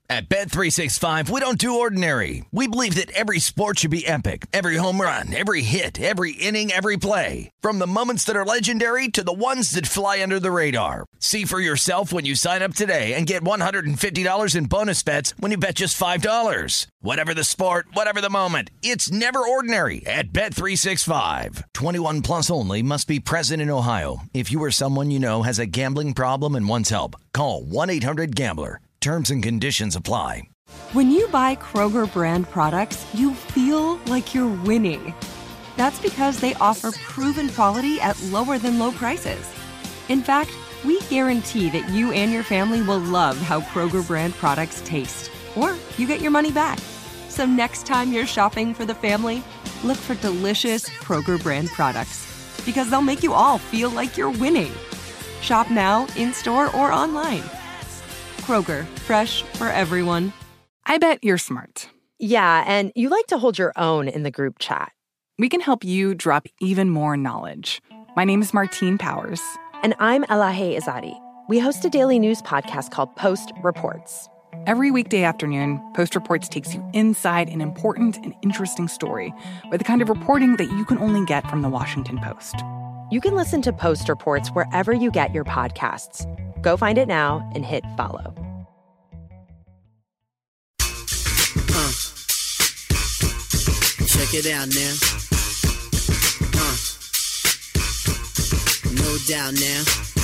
At Bet365, we don't do ordinary. We believe that every sport should be epic. Every home run, every hit, every inning, every play. From the moments that are legendary to the ones that fly under the radar. See for yourself when you sign up today and get $150 in bonus bets when you bet just $5. Whatever the sport, whatever the moment, it's never ordinary at Bet365. 21 plus only. Must be present in Ohio. If you or someone you know has a gambling problem and wants help, call 1-800-GAMBLER. Terms and conditions apply. When you buy Kroger brand products, you feel like you're winning. That's because they offer proven quality at lower than low prices. In fact, we guarantee that you and your family will love how Kroger brand products taste, or you get your money back. So next time you're shopping for the family, look for delicious Kroger brand products, because they'll make you all feel like you're winning. Shop now, in-store, or online. Kroger, fresh for everyone. I bet you're smart. Yeah, and you like to hold your own in the group chat. We can help you drop even more knowledge. My name is Martine Powers. And I'm Elahe Izadi. We host a daily news podcast called Post Reports. Every weekday afternoon, Post Reports takes you inside an important and interesting story with the kind of reporting that you can only get from the Washington Post. You can listen to Post Reports wherever you get your podcasts. Go find it now and hit follow. Check it out now. No doubt now.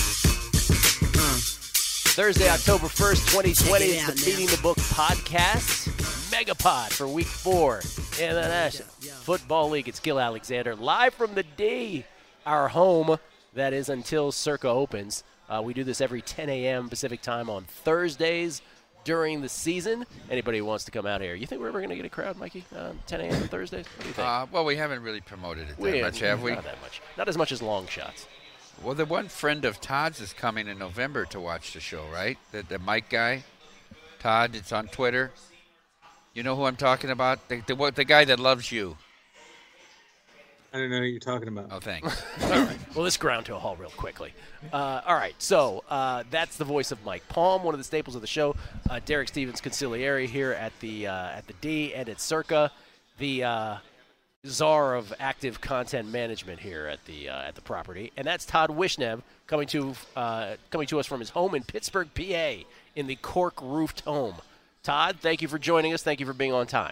Thursday, October 1st, 2020 is the Beating the Book podcast. Megapod for week 4 in the National Football League. It's Gil Alexander live from the D, our home. That is until Circa opens. We do this every 10 a.m. Pacific time on Thursdays during the season. Anybody who wants to come out here. You think we're ever going to get a crowd, Mikey, 10 a.m. on Thursdays? What do you think? Well, we haven't really promoted it that much, have we? Not that much. Not as much as long shots. Well, the one friend of Todd's is coming in November to watch the show, right? The Mike guy. Todd, it's on Twitter. You know who I'm talking about? The guy that loves you. I don't know what you're talking about. Oh, thanks. All right. Well, let's ground to a halt real quickly. All right. So that's the voice of Mike Palm, one of the staples of the show. Derek Stevens Conciliary here at the D and at Circa, the czar of active content management here at the property, and that's Todd Wishnev coming to us from his home in Pittsburgh, PA, in the cork roofed home. Todd, thank you for joining us. Thank you for being on time.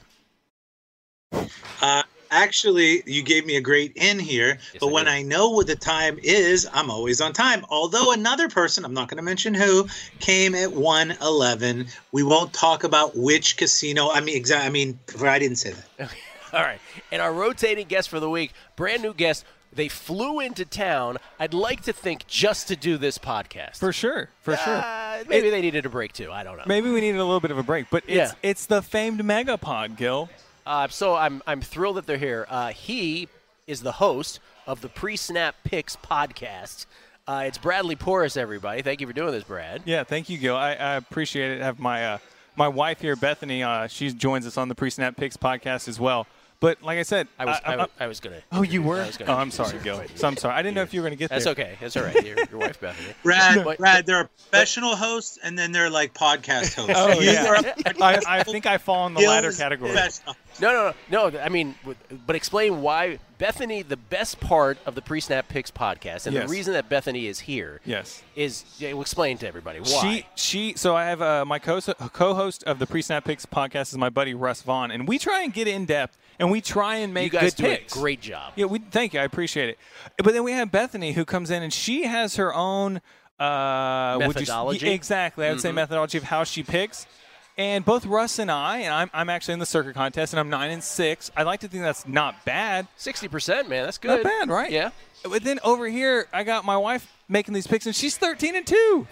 Actually, you gave me a great in here, yes, but when I know what the time is, I'm always on time. Although another person, I'm not going to mention who, came at 1:11. We won't talk about which casino. I didn't say that. Okay. All right. And our rotating guest for the week, brand new guest. They flew into town, I'd like to think, just to do this podcast. For sure. Maybe they needed a break, too. I don't know. Maybe we needed a little bit of a break. But it's the famed Megapod, Gil. So I'm thrilled that they're here. He is the host of the Pre-Snap Picks podcast. It's Bradley Porras, everybody. Thank you for doing this, Brad. Yeah, thank you, Gil. I appreciate it. I have my wife here, Bethany. She joins us on the Pre-Snap Picks podcast as well. But like I said, I was going to. Oh, you were? I'm sorry, Gil. So I'm sorry. I didn't know if you were going to get there. That's okay. That's all right. Your wife, Bethany. Brad, there are professional hosts, and then they're like podcast hosts. Oh, yeah. I think I fall in the latter category. No. I mean, but explain why Bethany, the best part of the Pre-Snap Picks podcast, and the reason that Bethany is here is explain to everybody why. So I have my co-host of the Pre-Snap Picks podcast is my buddy Russ Vaughn, and we try and get in depth. And we try and make good picks. You guys do a great job. Yeah, thank you. I appreciate it. But then we have Bethany who comes in, and she has her own methodology. Exactly. I would say methodology of how she picks. And both Russ and I'm actually in the Circa contest, and I'm 9-6. I like to think that's not bad. 60%, man. That's good. Not bad, right? Yeah. But then over here, I got my wife making these picks, and she's 13-2.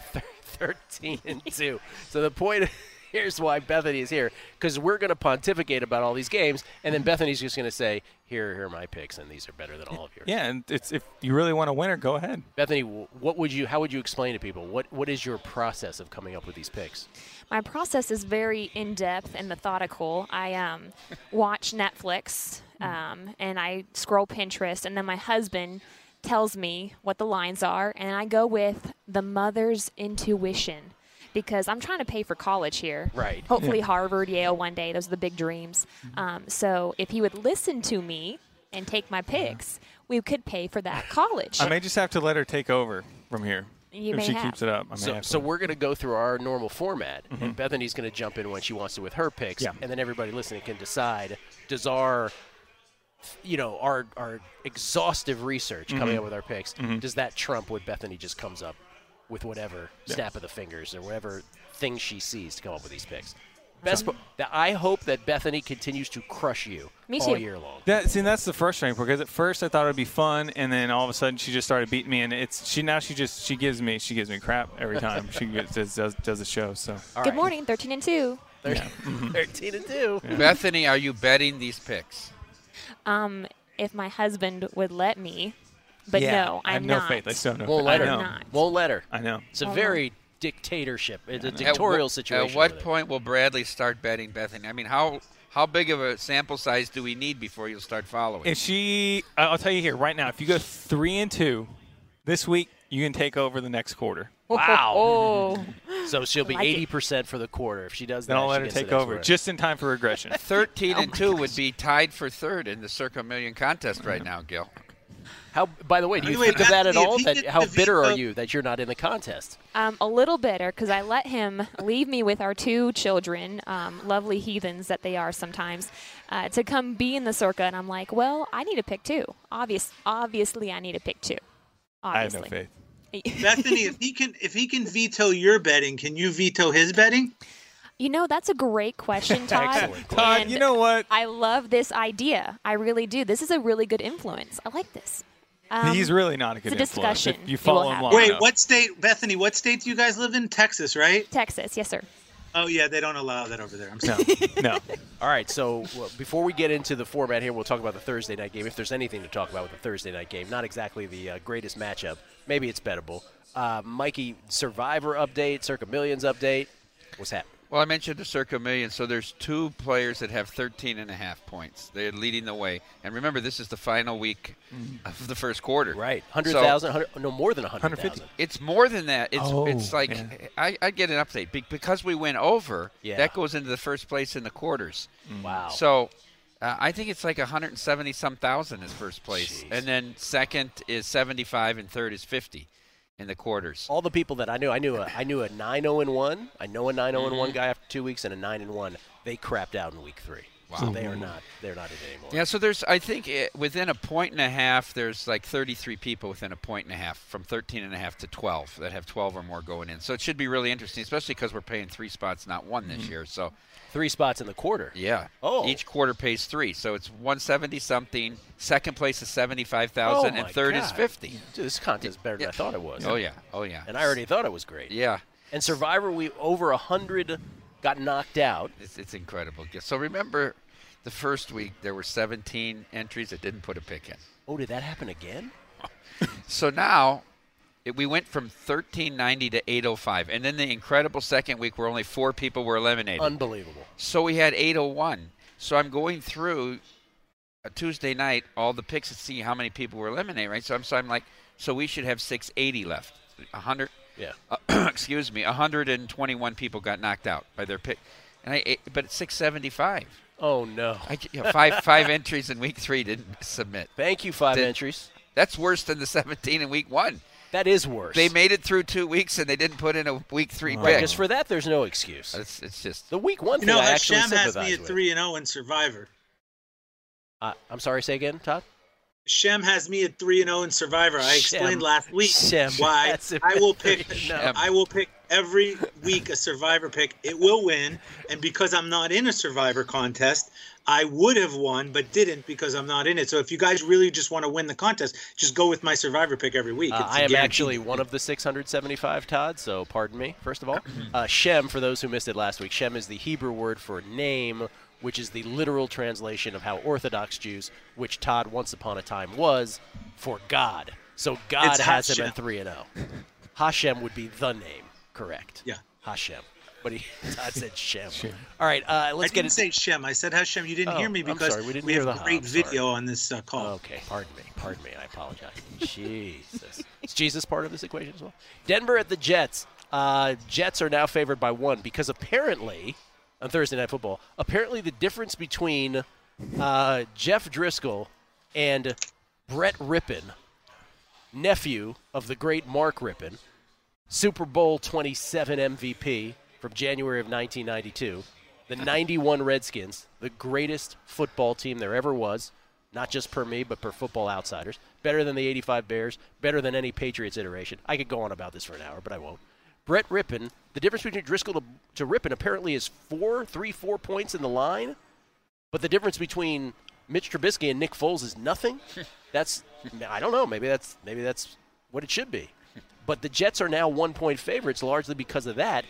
13-2. So the point here's why Bethany is here, because we're going to pontificate about all these games, and then Bethany's just going to say, here are my picks, and these are better than all of yours. Yeah, and if you really want a winner, go ahead. Bethany, how would you explain to people? What is your process of coming up with these picks? My process is very in-depth and methodical. I watch Netflix, and I scroll Pinterest, and then my husband tells me what the lines are, and I go with the mother's intuition. because I'm trying to pay for college here. Right. Hopefully Harvard, Yale one day. Those are the big dreams. So if he would listen to me and take my picks, we could pay for that college. I may just have to let her take over from here. You if may she have. keeps it up. I may have So to. we're going to go through our normal format, and Bethany's going to jump in when she wants to with her picks, Yeah. and then everybody listening can decide, does our exhaustive research coming up with our picks, does that trump what Bethany just comes up with whatever snap of the fingers or whatever thing she sees to come up with these picks? I hope that Bethany continues to crush you Me all too. year long. That's the frustrating part, because at first I thought it would be fun, and then all of a sudden she just started beating me, and she gives me crap every time she does a show. So Good morning, 13-2. 13-2. Bethany, are you betting these picks? If my husband would let me, but yeah, no, I have I'm no not. faith. I still have no Won't faith. let I her. know. not. Won't let her. I know. It's a very dictatorship. It's a At dictatorial wh- situation. At what with it. point will Bradley start betting Bethany? I mean, how big of a sample size do we need before you'll start following? I'll tell you here right now, if you go 3-2 this week, you can take over the next quarter. Wow. Oh. So she'll be Like it. 80% for the quarter. If she does that, Then I'll she let her gets the take next over quarter. just in time for regression. 13-2 would be tied for third in the Circa Million contest right now, Gil. By the way, do you By the way, think of that at Bethany, all? if he gets How the bitter are veto- you that you're not in the contest? A little bitter because I let him leave me with our two children, lovely heathens that they are sometimes, to come be in the Circa. And I'm like, well, I need to pick two. Obviously, I need to pick two. I have Obviously. no faith. Bethany, if he can veto your betting, can you veto his betting? You know, that's a great question, Todd. Excellent question. Todd, And you know what? I love this idea. I really do. This is a really good influence. I like this. He's really not a good it's a influence. discussion If you we will follow him have. long Wait, enough. what state, Bethany? What state do you guys live in? Texas, right? Texas, yes, sir. Oh yeah, they don't allow that over there. I'm sorry. No. All right, so before we get into the format here, we'll talk about the Thursday night game. If there's anything to talk about with the Thursday night game, not exactly the greatest matchup. Maybe it's bettable. Mikey, Survivor update, Circa Millions update. What's happening? Well, I mentioned the Circa Million, so there's two players that have 13.5 points. They're leading the way. And remember, this is the final week of the first quarter. Right, 100,000, no more than 100,000. 150. It's more than that. It's like yeah. I get an update. Because we went over, Yeah. that goes into the first place in the quarters. Wow. So I think it's like 170-some thousand is first place. Jeez. And then second is 75 and third is 50 in the quarters. All the people that I knew a 9-0-1. I know a 9-0-1 guy after 2 weeks and a 9-1. They crapped out in week 3. Wow. So they're not in it anymore. Yeah, so there's, I think within a point and a half, there's like 33 people within a point and a half, from 13.5 to 12, that have 12 or more going in. So it should be really interesting, especially because we're paying 3 spots, not 1 this year. So 3 spots in the quarter. yeah, Oh. each quarter pays 3, so it's 170 something. Second place is 75,000, Oh, and my third is God. 50. Dude, this contest is better than I thought it was. Oh yeah, oh yeah. And I already thought it was great. Yeah, And Survivor, we over 100 got knocked out. it's incredible. So remember, the first week there were 17 entries that didn't put a pick in. Oh, did that happen again? So now we went from 1390 to 805, and then the incredible second week where only 4 people were eliminated. Unbelievable. So we had 801. So I'm going through a Tuesday night all the picks to see how many people were eliminated, right? So I'm like, so we should have 680 left. 100. Yeah. Excuse me. 121 people got knocked out by their pick, but it's 675. Oh, no. Five entries in week 3 didn't submit. Thank you, 5 entries. That's worse than the 17 in week 1. That is worse. They made it through 2 weeks and they didn't put in a week 3 Right, pick. because for that, there's no excuse. It's just The week 1 You thing know, I actually Hashem has sympathize me at with. 3-0 in Survivor. I'm sorry, say again, Todd? Shem has me at 3-0 in Survivor. I explained Shem. last week Shem. why That's I will pick. No. I will pick every week a Survivor pick. It will win, and because I'm not in a Survivor contest, I would have won, but didn't because I'm not in it. So if you guys really just want to win the contest, just go with my Survivor pick every week. It's I am guaranteed. actually one of the 675, Todd, so pardon me, first of all. Shem, for those who missed it last week, Shem is the Hebrew word for name, which is the literal translation of how Orthodox Jews, which Todd once upon a time was, for God. So God It's has him Hashem. at 3-0. Hashem would be the name, correct? Yeah. Hashem. But Todd said Shem. All right, let's I get didn't it. say Shem. I said Hashem. You didn't Oh, hear me I'm because sorry. We didn't we hear have the a great I'm sorry. video on this call. Okay, pardon me. I apologize. Jesus. Is Jesus part of this equation as well? Denver at the Jets. Jets are now favored by 1 because apparently, on Thursday Night Football, apparently the difference between Jeff Driscoll and Brett Rippon, nephew of the great Mark Rippon, Super Bowl 27 MVP from January of 1992, the 91 Redskins, the greatest football team there ever was, not just per me, but per Football Outsiders, better than the 85 Bears, better than any Patriots iteration. I could go on about this for an hour, but I won't. Brett Rippon, the difference between Driscoll to Rippon apparently is 4 points in the line, but the difference between Mitch Trubisky and Nick Foles is nothing. That's, I don't know, maybe that's what it should be. But the Jets are now 1-point favorites largely because of that.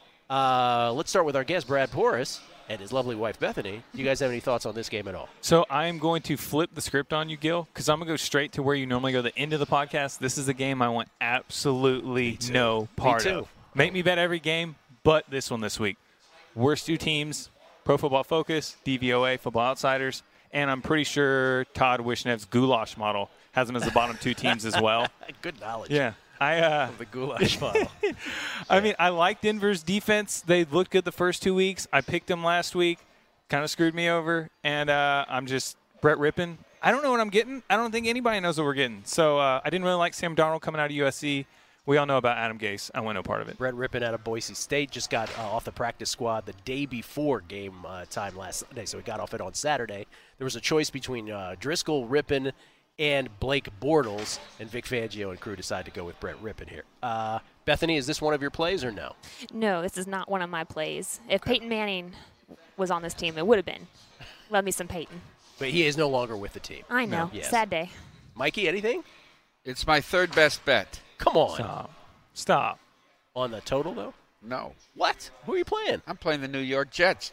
Let's start with our guest, Brad Porras, and his lovely wife, Bethany. Do you guys have any thoughts on this game at all? So I am going to flip the script on you, Gil, because I'm going to go straight to where you normally go, the end of the podcast. This is a game I want absolutely no part of. Make me bet every game, but this one this week. Worst 2 teams, Pro Football Focus, DVOA, Football Outsiders, and I'm pretty sure Todd Wishnev's goulash model has them as the bottom 2 teams as well. Good knowledge. Yeah. Of the goulash model. I mean, I like Denver's defense. They looked good the first 2 weeks. I picked them last week. Kind of screwed me over. And I'm just Brett Rippon. I don't know what I'm getting. I don't think anybody knows what we're getting. So I didn't really like Sam Darnold coming out of USC. We all know about Adam Gase. I want no part of it. Brett Rippon out of Boise State just got off the practice squad the day before game time last Sunday, so he got off it on Saturday. There was a choice between Driscoll, Rippon, and Blake Bortles, and Vic Fangio and crew decided to go with Brett Rippon here. Bethany, is this one of your plays or no? No, this is not one of my plays. If Peyton Manning was on this team, it would have been. Love me some Peyton. But he is no longer with the team. I know. No. Yes. Sad day. Mikey, anything? It's my 3rd best bet. Come on. Stop. On the total, though? No. What? Who are you playing? I'm playing the New York Jets.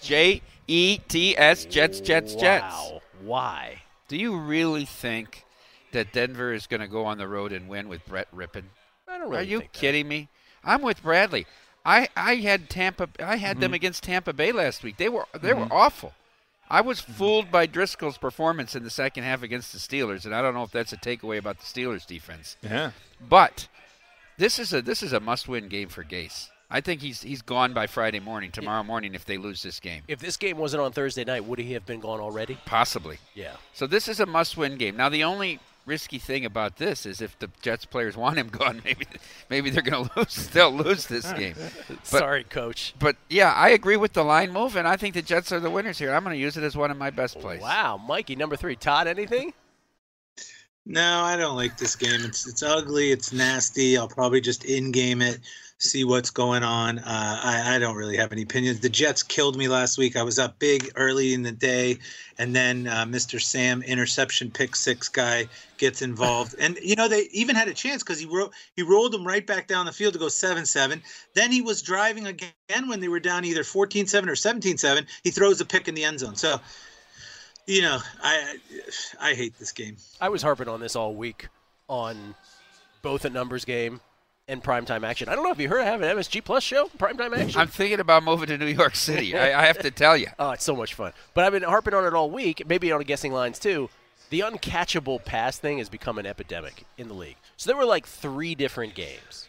Jets, Jets. Wow. Why? Do you really think that Denver is going to go on the road and win with Brett Rippon? I don't really Are you think kidding me? I'm with Bradley. I had them against Tampa Bay last week. They were awful. I was fooled by Driscoll's performance in the second half against the Steelers, and I don't know if that's a takeaway about the Steelers defense. Yeah. But this is a must-win game for Gase. I think he's gone by Friday morning, tomorrow morning, if they lose this game. If this game wasn't on Thursday night, would he have been gone already? Possibly. Yeah. So this is a must-win game. Now, the only risky thing about this is if the Jets players want him gone, maybe they're going to lose. They'll lose this game. Sorry, Coach. But, yeah, I agree with the line move, and I think the Jets are the winners here. I'm going to use it as one of my best plays. Wow. Mikey, number 3. Todd, anything? No, I don't like this game. It's ugly. It's nasty. I'll probably just in-game it, see what's going on. I don't really have any opinions. The Jets killed me last week. I was up big early in the day, and then Mr. Sam, interception pick 6 guy, gets involved. And, they even had a chance because he rolled them right back down the field to go 7-7. Then he was driving again when they were down either 14-7 or 17-7. He throws a pick in the end zone. So, I hate this game. I was harping on this all week on both a numbers game and primetime action. I don't know if you heard I have an MSG Plus show, primetime action. I'm thinking about moving to New York City. I have to tell you. Oh, it's so much fun. But I've been harping on it all week, maybe on guessing lines too. The uncatchable pass thing has become an epidemic in the league. So there were like 3 different games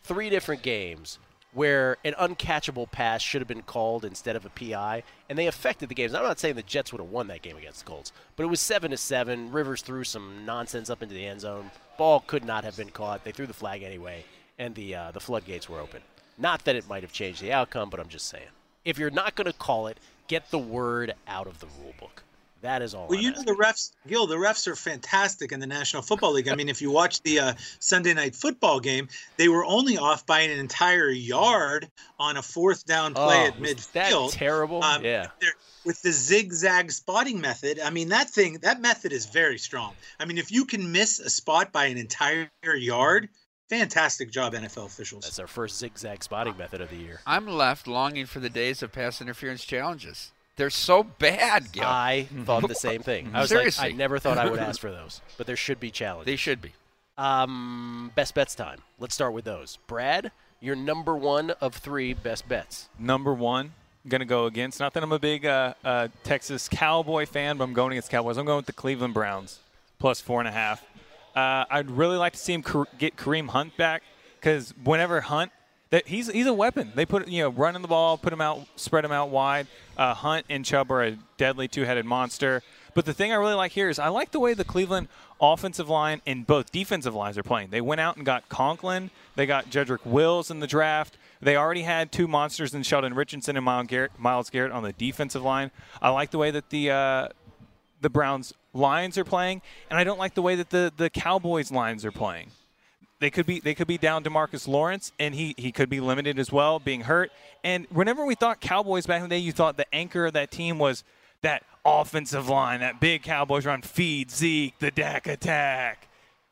where an uncatchable pass should have been called instead of a PI, and they affected the games. I'm not saying the Jets would have won that game against the Colts, but it was 7-7. Rivers threw some nonsense up into the end zone. Ball could not have been caught. They threw the flag anyway, and the floodgates were open. Not that it might have changed the outcome, but I'm just saying. If you're not going to call it, get the word out of the rule book. That is all. Well, the refs, Gil, the refs are fantastic in the National Football League. I mean, if you watch the Sunday Night Football game, they were only off by an entire yard on a 4th down play at midfield. That terrible? Yeah. With the zigzag spotting method, I mean, that method is very strong. I mean, if you can miss a spot by an entire yard, fantastic job, NFL officials. That's our first zigzag spotting method of the year. I'm left longing for the days of pass interference challenges. They're so bad, Gil. I thought the same thing. I was Seriously. I never thought I would ask for those, but there should be challenges. They should be. Best bets time. Let's start with those. Brad, your number 1 of 3 best bets. Number 1, I'm going to go against. Not that I'm a big Texas Cowboy fan, but I'm going against Cowboys. I'm going with the Cleveland Browns, plus 4.5. I'd really like to see him get Kareem Hunt back, because whenever Hunt, that he's a weapon. They put running the ball, put him out, spread him out wide. Hunt and Chubb are a deadly two-headed monster. But the thing I really like here is I like the way the Cleveland offensive line and both defensive lines are playing. They went out and got Conklin. They got Jedrick Wills in the draft. They already had two monsters in Sheldon Richardson and Myles Garrett on the defensive line. I like the way that the Browns lines are playing, and I don't like the way that the Cowboys lines are playing. They could be down DeMarcus Lawrence, and he could be limited as well, being hurt. And whenever we thought Cowboys back in the day, you thought the anchor of that team was that offensive line, that big Cowboys run, feed Zeke, the Dak attack.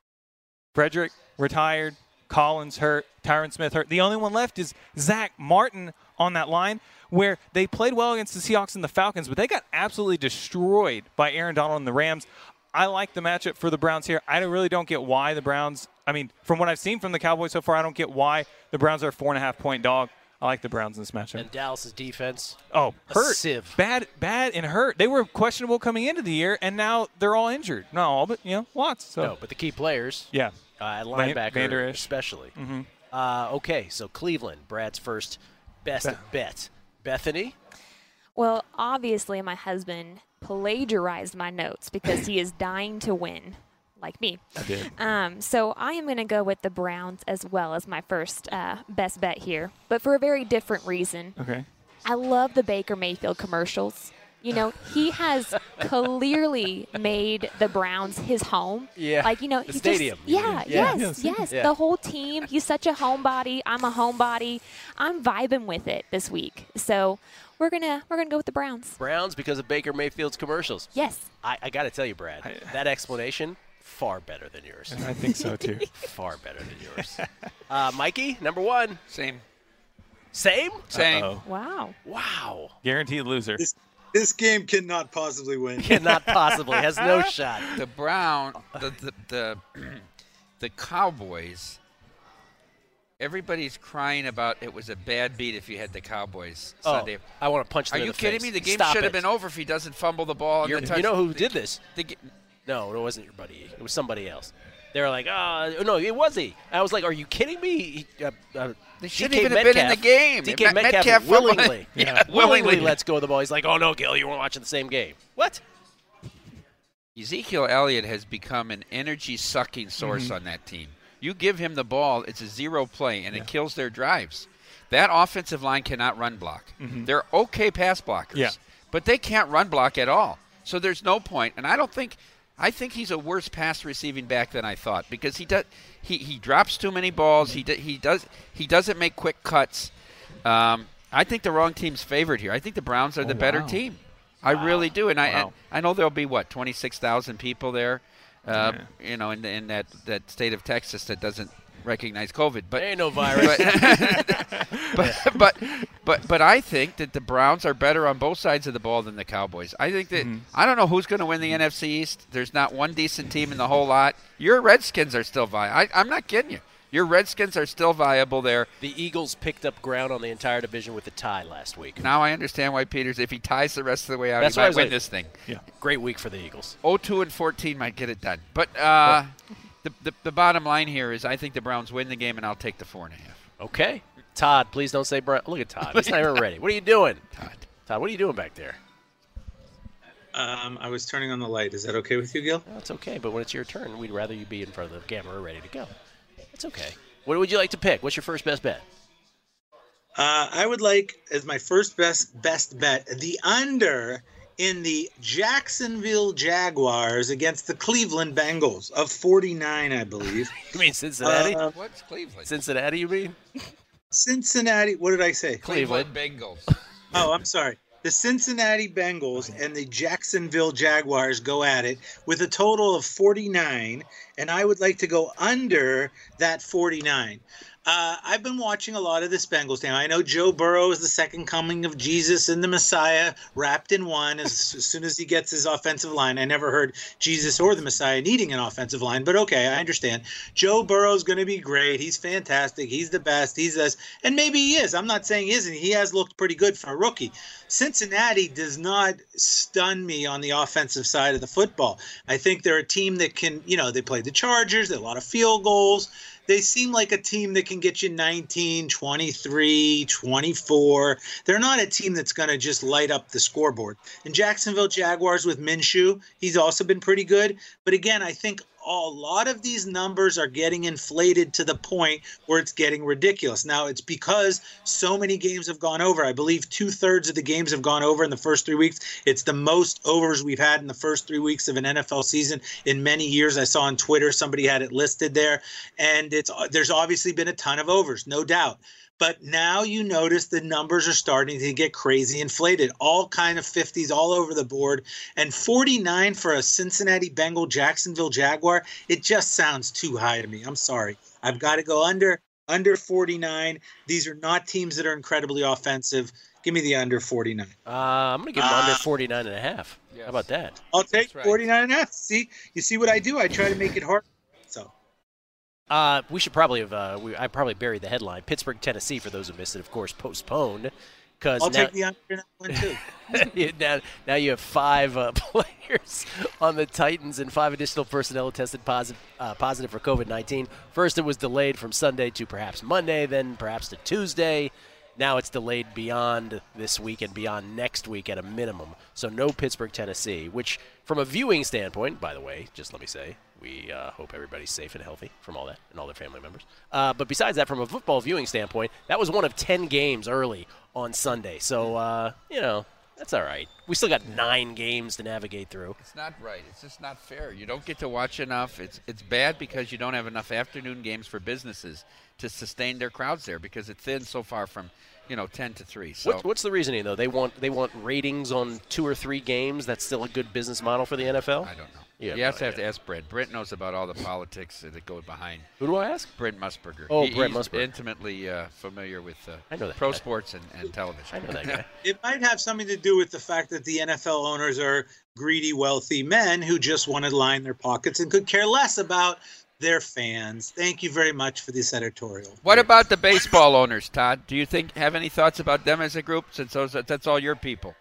Frederick retired, Collins hurt, Tyron Smith hurt. The only one left is Zach Martin on that line, where they played well against the Seahawks and the Falcons, but they got absolutely destroyed by Aaron Donald and the Rams. I like the matchup for the Browns here. I really don't get why the Browns – I mean, from what I've seen from the Cowboys so far, I don't get why the Browns are a 4.5-point dog. I like the Browns in this matchup. And Dallas' defense. Oh, hurt. Sieve. Bad and hurt. They were questionable coming into the year, and now they're all injured. Not all, but, lots. So. No, but the key players. Yeah. At linebacker Vander Esch. especially. Mm-hmm. Okay, so Cleveland, Brad's first best bet. Bethany? Well, obviously my husband plagiarized my notes because he is dying to win, like me. I did. So I am going to go with the Browns as well as my first best bet here, but for a very different reason. Okay. I love the Baker Mayfield commercials. He has clearly made the Browns his home. Yeah. Like, the stadium. Yes. Yeah. The whole team. He's such a homebody. I'm a homebody. I'm vibing with it this week. So we're gonna go with the Browns. Browns because of Baker Mayfield's commercials. Yes. I got to tell you, Brad, that explanation, far better than yours. I think so, too. Far better than yours. Mikey, number one. Same. Same? Same. Uh-oh. Wow. Guaranteed loser. This game cannot possibly win. Cannot possibly. Has no shot. The Cowboys, everybody's crying about it was a bad beat if you had the Cowboys Sunday. I want to punch them Are in you the kidding face. me? The game Stop should have it. been over if he doesn't fumble the ball. You know who did this? No, it wasn't your buddy. It was somebody else. They were like, no, it was he. I was like, are you kidding me? They shouldn't even have been in the game. DK Metcalf willingly. willingly lets go of the ball. He's like, oh, no, Gil, you weren't watching the same game. What? Ezekiel Elliott has become an energy-sucking source on that team. You give him the ball, it's a zero play, and it kills their drives. That offensive line cannot run block. They're okay pass blockers, but they can't run block at all. So there's no point. And I think he's a worse pass receiving back than I thought because he drops too many balls. He doesn't make quick cuts. I think the wrong team's favored here. I think the Browns are the better team. I really do, and I know there'll be 26,000 people there, in that state of Texas that doesn't recognize COVID. But ain't no virus. But I think that the Browns are better on both sides of the ball than the Cowboys. I think that I don't know who's going to win the NFC East. There's not one decent team in the whole lot. Your Redskins are still viable. I'm not kidding you. Your Redskins are still viable there. The Eagles picked up ground on the entire division with a tie last week. Now I understand why Peters, if he ties the rest of the way out, he might win this thing. Yeah. Great week for the Eagles. 0-2-14 might get it done. But the bottom line here is I think the Browns win the game, and I'll take the 4.5. Okay. Todd, please don't say Brown. Look at Todd. He's not even ready. What are you doing? Todd, what are you doing back there? I was turning on the light. Is that okay with you, Gil? No, it's okay, but when it's your turn, we'd rather you be in front of the camera ready to go. It's okay. What would you like to pick? What's your first best bet? I would like, as my first best bet, the under in the Jacksonville Jaguars against the Cleveland Bengals of 49, I believe. You mean Cincinnati? What's Cleveland? Cincinnati, you mean? Cincinnati. What did I say? Cleveland Bengals. Oh, I'm sorry. The Cincinnati Bengals and the Jacksonville Jaguars go at it with a total of 49, and I would like to go under that 49. I've been watching a lot of this Bengals team. I know Joe Burrow is the second coming of Jesus and the Messiah wrapped in one as soon as he gets his offensive line. I never heard Jesus or the Messiah needing an offensive line, but okay, I understand. Joe Burrow's going to be great. He's fantastic. He's the best. He's this, and maybe he is. I'm not saying he isn't. He has looked pretty good for a rookie. Cincinnati does not stun me on the offensive side of the football. I think they're a team that can, they played the Chargers. They had a lot of field goals. They seem like a team that can get you 19, 23, 24. They're not a team that's going to just light up the scoreboard. And Jacksonville Jaguars with Minshew, he's also been pretty good. But again, I think a lot of these numbers are getting inflated to the point where it's getting ridiculous. Now, it's because so many games have gone over. I believe 2/3 of the games have gone over in the first 3 weeks. It's the most overs we've had in the first 3 weeks of an NFL season in many years. I saw on Twitter somebody had it listed there. And there's obviously been a ton of overs, no doubt. But now you notice the numbers are starting to get crazy inflated, all kind of 50s all over the board. And 49 for a Cincinnati Bengal Jacksonville Jaguar, it just sounds too high to me. I'm sorry. I've got to go under 49. These are not teams that are incredibly offensive. Give me the under 49. I'm going to give them under 49.5. Yes. How about that? I'll take 49.5. See, you see what I do? I try to make it hard. So. We should probably have. I probably buried the headline. Pittsburgh, Tennessee, for those who missed it, of course, postponed. I'll take the under in that one too. now you have 5 players on the Titans and 5 additional personnel tested positive for COVID-19. First, it was delayed from Sunday to perhaps Monday, then perhaps to Tuesday. Now it's delayed beyond this week and beyond next week at a minimum. So no Pittsburgh, Tennessee, which from a viewing standpoint, by the way, just let me say, we hope everybody's safe and healthy from all that and all their family members. But besides that, from a football viewing standpoint, that was one of 10 games early on Sunday. So, that's all right. We still got 9 games to navigate through. It's not right. It's just not fair. You don't get to watch enough. It's bad because you don't have enough afternoon games for businesses to sustain their crowds there because it thins so far from 10 to 3. So what's the reasoning though? They want ratings on 2 or 3 games. That's still a good business model for the NFL. I don't know. You have to ask Brent. Brent knows about all the politics that go behind. Who do I ask? Brent Musburger. Brent Musburger. He's intimately familiar with I know that pro guy. Sports and television. I know that guy. It might have something to do with the fact that the NFL owners are greedy, wealthy men who just want to line their pockets and could care less about their fans. Thank you very much for this editorial. What about the baseball owners, Todd? Do you have any thoughts about them as a group, since that's all your people?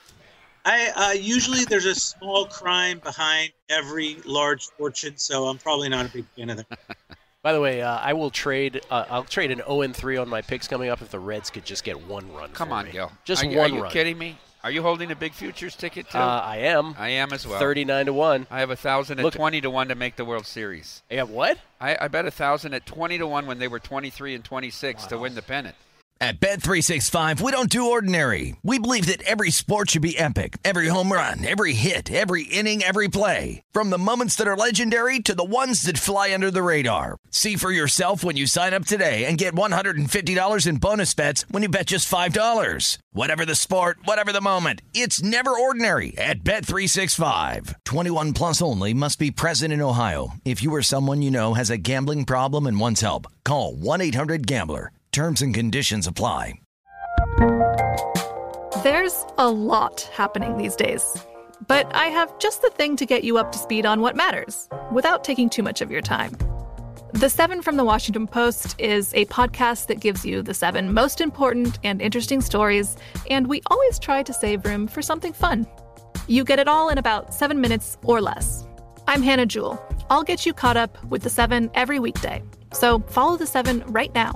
Usually there's a small crime behind every large fortune, so I'm probably not a big fan of them. By the way, I will trade. I'll trade an 0-3 on my picks coming up if the Reds could just get 1 run. Come on, Gil. Just one run. Are you run. kidding me? Are you holding a big futures ticket too? I am. I am as well. 39-1. I have 1,000 at 20-1 to make the World Series. You have what? I bet 1,000 at 20-1 when they were 23 and 26 to win the pennant. At Bet365, we don't do ordinary. We believe that every sport should be epic. Every home run, every hit, every inning, every play. From the moments that are legendary to the ones that fly under the radar. See for yourself when you sign up today and get $150 in bonus bets when you bet just $5. Whatever the sport, whatever the moment, it's never ordinary at Bet365. 21 plus only. Must be present in Ohio. If you or someone you know has a gambling problem and wants help, call 1-800-GAMBLER. Terms and conditions apply. There's a lot happening these days, but I have just the thing to get you up to speed on what matters without taking too much of your time. The 7 from the Washington Post is a podcast that gives you the 7 most important and interesting stories, and we always try to save room for something fun. You get it all in about 7 minutes or less. I'm Hannah Jewell. I'll get you caught up with the 7 every weekday. So follow the 7 right now.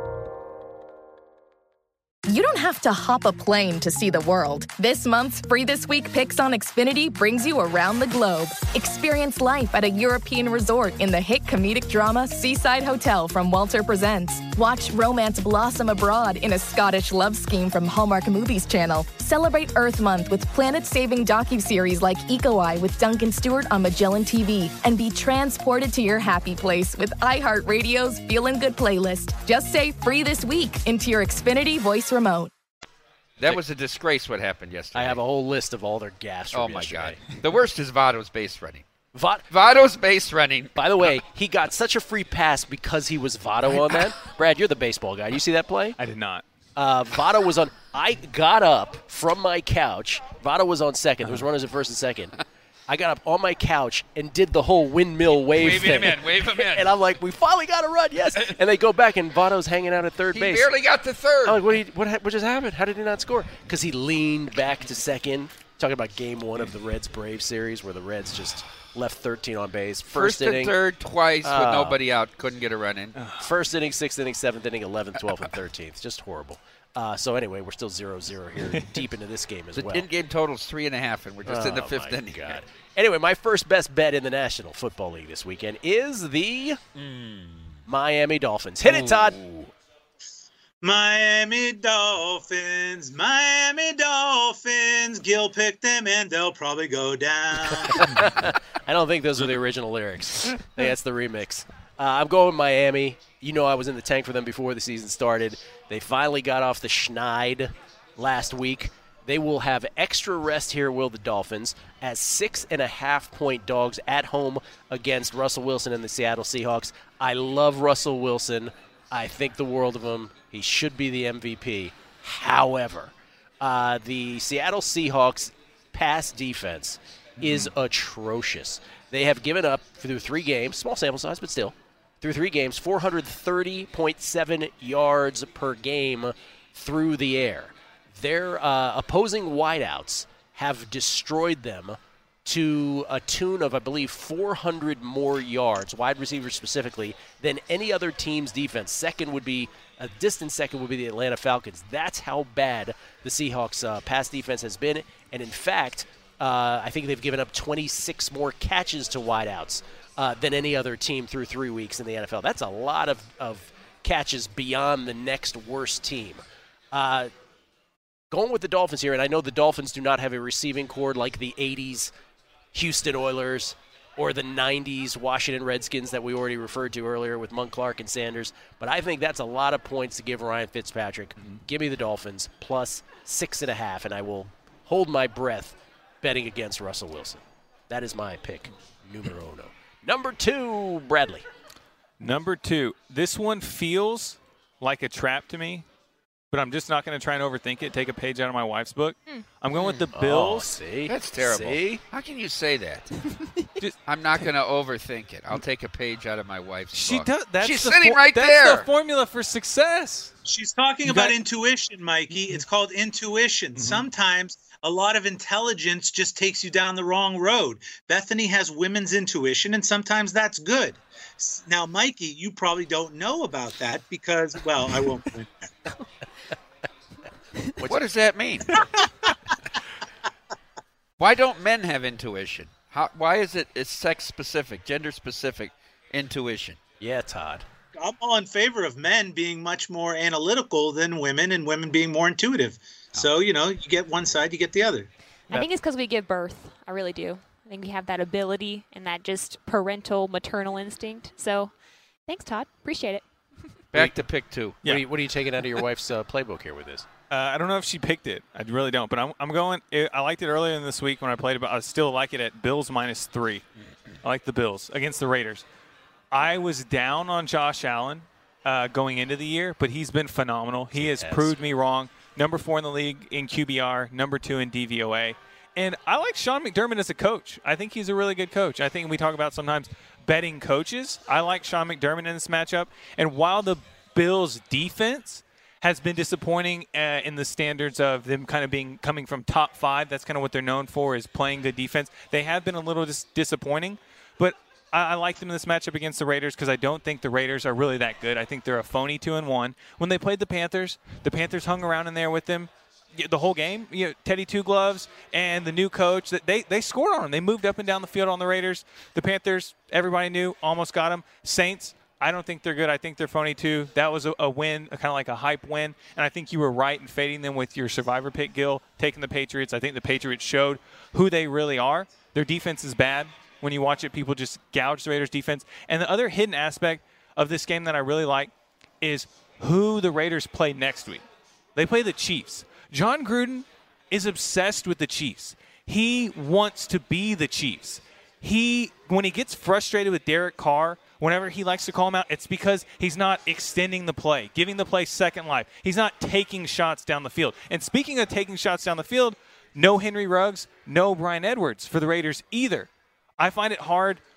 You don't have to hop a plane to see the world. This month's Free This Week Picks on Xfinity brings you around the globe. Experience life at a European resort in the hit comedic drama Seaside Hotel from Walter Presents. Watch romance blossom abroad in a Scottish love scheme from Hallmark Movies Channel. Celebrate Earth Month with planet-saving docuseries like Eco Eye with Duncan Stewart on Magellan TV. And be transported to your happy place with iHeartRadio's Feelin' Good playlist. Just say Free This Week into your Xfinity voice remote. That was a disgrace what happened yesterday. I have a whole list of all their gaffes from yesterday. God. The worst is Votto's base running. Votto's base running. By the way, he got such a free pass because he was Votto on that. Brad, you're the baseball guy. You see that play? I did not. Votto was on. I got up from my couch. Votto was on second. There was runners at first and second. I got up on my couch and did the whole windmill wave thing. Wave him in. And I'm like, we finally got a run, yes. And they go back, and Votto's hanging out at third base. He barely got to third. I'm like, what just happened? How did he not score? Because he leaned back to second. Talking about game 1 of the Reds-Braves series where the Reds just left 13 on base. First inning, and third twice with nobody out. Couldn't get a run in. First inning, 6th inning, 7th inning, 11th, 12th, and 13th. Just horrible. So anyway, we're still 0-0 here, deep into this game as well. The in-game total's 3.5, and we're just in the 5th inning. God. Anyway, my first best bet in the National Football League this weekend is the Miami Dolphins. Hit it, Todd. Miami Dolphins. Gil picked them, and they'll probably go down. I don't think those are the original lyrics. I think that's the remix. I'm going with Miami. You know I was in the tank for them before the season started. They finally got off the schneid last week. They will have extra rest here, will the Dolphins, as 6.5-point dogs at home against Russell Wilson and the Seattle Seahawks. I love Russell Wilson. I think the world of him. He should be the MVP. However, the Seattle Seahawks pass defense is atrocious. They have given up through 3 games, small sample size, but still, through 3 games, 430.7 yards per game through the air. Their opposing wideouts have destroyed them to a tune of, I believe, 400 more yards, wide receivers specifically, than any other team's defense. A distant second would be the Atlanta Falcons. That's how bad the Seahawks' pass defense has been. And in fact, I think they've given up 26 more catches to wideouts than any other team through 3 weeks in the NFL. That's a lot of catches beyond the next worst team. Going with the Dolphins here, and I know the Dolphins do not have a receiving corps like the 80s Houston Oilers or the 90s Washington Redskins that we already referred to earlier with Monk, Clark, and Sanders, but I think that's a lot of points to give Ryan Fitzpatrick. Give me the Dolphins plus 6.5, and I will hold my breath betting against Russell Wilson. That is my pick, numero uno. Number 2, Bradley. Number 2. This one feels like a trap to me, but I'm just not going to try and overthink it, take a page out of my wife's book. I'm going with the Bills. See? That's terrible. See? How can you say that? I'm not going to overthink it. I'll take a page out of my wife's book. She's sitting right there. That's the formula for success. She's talking about intuition, Mikey. It's called intuition. Sometimes a lot of intelligence just takes you down the wrong road. Bethany has women's intuition, and sometimes that's good. Now, Mikey, you probably don't know about that because, well, I won't point that. What does that mean? Why don't men have intuition? Why is it's sex-specific, gender-specific intuition? Yeah, Todd. I'm all in favor of men being much more analytical than women and women being more intuitive. So, you get one side, you get the other. I think it's because we give birth. I really do. I think we have that ability and that just parental, maternal instinct. So, thanks, Todd. Appreciate it. Back to pick 2. Yeah. What are you taking out of your wife's playbook here with this? I don't know if she picked it. I really don't. But I'm going – I liked it earlier in this week when I played it, but I still like it at Bills -3. I like the Bills against the Raiders. I was down on Josh Allen going into the year, but he's been phenomenal. He has proved me wrong. Number 4 in the league in QBR, number 2 in DVOA. And I like Sean McDermott as a coach. I think he's a really good coach. I think we talk about sometimes betting coaches. I like Sean McDermott in this matchup. And while the Bills' defense has been disappointing in the standards of them kind of coming from top 5, that's kind of what they're known for, is playing good defense. They have been a little disappointing, but I like them in this matchup against the Raiders because I don't think the Raiders are really that good. I think they're a phony 2-1. When they played the Panthers hung around in there with them the whole game. Teddy Two Gloves and the new coach, they scored on them. They moved up and down the field on the Raiders. The Panthers, everybody knew, almost got them. Saints, I don't think they're good. I think they're phony too. That was a win, kind of like a hype win. And I think you were right in fading them with your survivor pick, Gil, taking the Patriots. I think the Patriots showed who they really are. Their defense is bad. When you watch it, people just gouge the Raiders' defense. And the other hidden aspect of this game that I really like is who the Raiders play next week. They play the Chiefs. John Gruden is obsessed with the Chiefs. He wants to be the Chiefs. When he gets frustrated with Derek Carr, whenever he likes to call him out, it's because he's not extending the play, giving the play second life. He's not taking shots down the field. And speaking of taking shots down the field, no Henry Ruggs, no Bryan Edwards for the Raiders either. I find it hard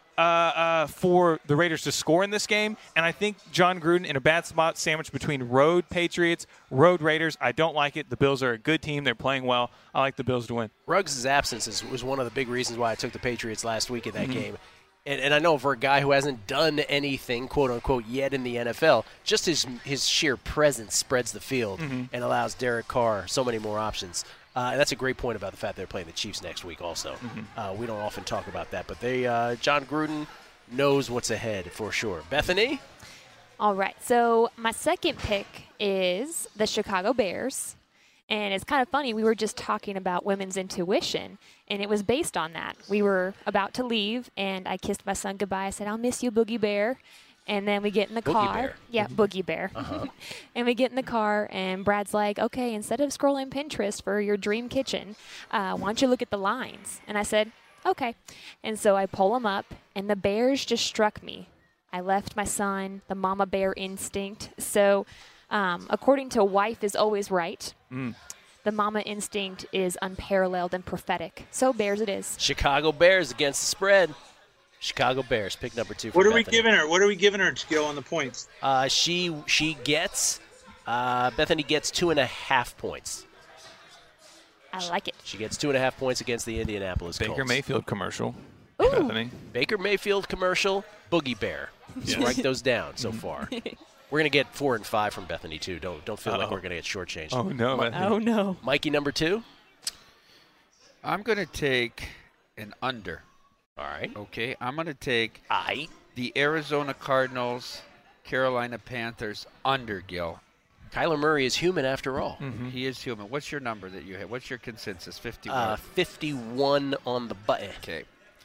for the Raiders to score in this game, and I think John Gruden in a bad spot sandwiched between road Patriots, road Raiders. I don't like it. The Bills are a good team. They're playing well. I like the Bills to win. Ruggs' absence was one of the big reasons why I took the Patriots last week in that game. And I know for a guy who hasn't done anything, quote-unquote, yet in the NFL, just his sheer presence spreads the field and allows Derek Carr so many more options. And that's a great point about the fact they're playing the Chiefs next week also. We don't often talk about that, but John Gruden knows what's ahead for sure. Bethany? All right, so my second pick is the Chicago Bears. And it's kind of funny, we were just talking about women's intuition, and it was based on that. We were about to leave, and I kissed my son goodbye. I said, I'll miss you, Boogie Bear. And then we get in the car. Bear. Yeah, Boogie Bear. And we get in the car, and Brad's like, okay, instead of scrolling Pinterest for your dream kitchen, why don't you look at the lines? And I said, okay. And so I pull them up, and the Bears just struck me. I left my son, the mama bear instinct. So according to Wife is Always Right, the mama instinct is unparalleled and prophetic. So Bears it is. Chicago Bears against the spread. Chicago Bears, pick number 2 for What are Bethany. we giving her? What are we giving her to go on the points? She gets, Bethany gets 2.5 points. I like it. She gets 2.5 points against the Indianapolis Colts. Baker Mayfield commercial. Ooh. Bethany. Baker Mayfield commercial, Boogie Bear. Just write those down so far. We're going to get 4 and 5 from Bethany, too. Don't feel like we're going to get shortchanged. Oh, no. Oh, no. Mikey, number 2? I'm going to take an under. All right. Okay, I'm going to take the Arizona Cardinals, Carolina Panthers under, Gil. Kyler Murray is human after all. He is human. What's your number that you have? What's your consensus? 51? 51 on the button. Okay.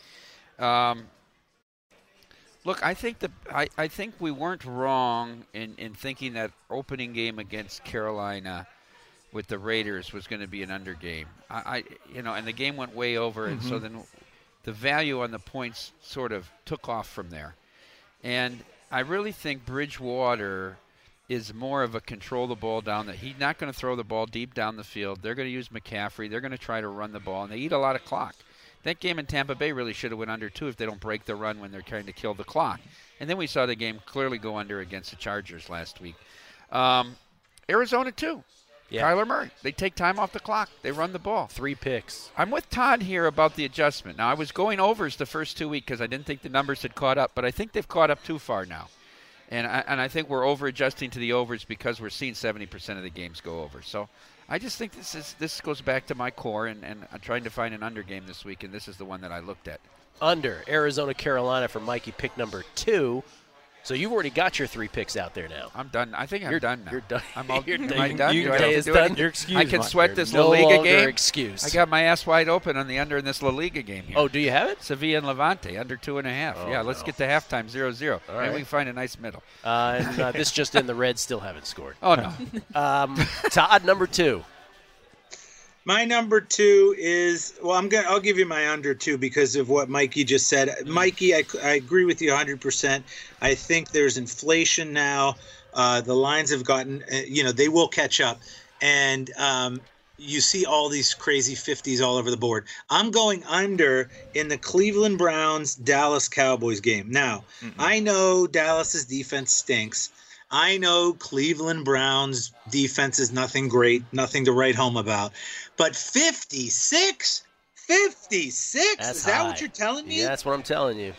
Look, I think I think we weren't wrong in thinking that opening game against Carolina with the Raiders was going to be an under game. And the game went way over, and so then the value on the points sort of took off from there. And I really think Bridgewater is more of a control the ball down. That he's not going to throw the ball deep down the field. They're going to use McCaffrey. They're going to try to run the ball, and they eat a lot of clock. That game in Tampa Bay really should have went under, too, if they don't break the run when they're trying to kill the clock. And then we saw the game clearly go under against the Chargers last week. Arizona, too. Yeah. Kyler Murray. They take time off the clock. They run the ball. 3 picks. I'm with Todd here about the adjustment. Now, I was going overs the first 2 weeks because I didn't think the numbers had caught up, but I think they've caught up too far now. And I think we're over-adjusting to the overs because we're seeing 70% of the games go over. So I just think this goes back to my core, and I'm trying to find an under game this week, and this is the one that I looked at. Under. Arizona, Carolina for Mikey, pick number 2. So you've already got your 3 picks out there now. I'm done. I think I'm done now. You're done. I'm all, You're done. Am I done? Your day is done. Your excuse, I can sweat this no La Liga longer game. Excuse. I got my ass wide open on the under in this La Liga game here. Oh, do you have it? Sevilla and Levante, under 2.5. Oh, yeah, let's get to halftime 0-0. All Maybe right. we can find a nice middle. This just in, the Reds still haven't scored. Oh, no. Todd, number 2. My number 2 is, I'll give you my under 2 because of what Mikey just said. Mikey, I agree with you 100%. I think there's inflation now. The lines have gotten, they will catch up. And you see all these crazy 50s all over the board. I'm going under in the Cleveland Browns Dallas Cowboys game. Now, I know Dallas's defense stinks. I know Cleveland Browns defense is nothing great, nothing to write home about. But 56? 56? That's Is that high. what you're telling me? Yeah, that's what I'm telling you.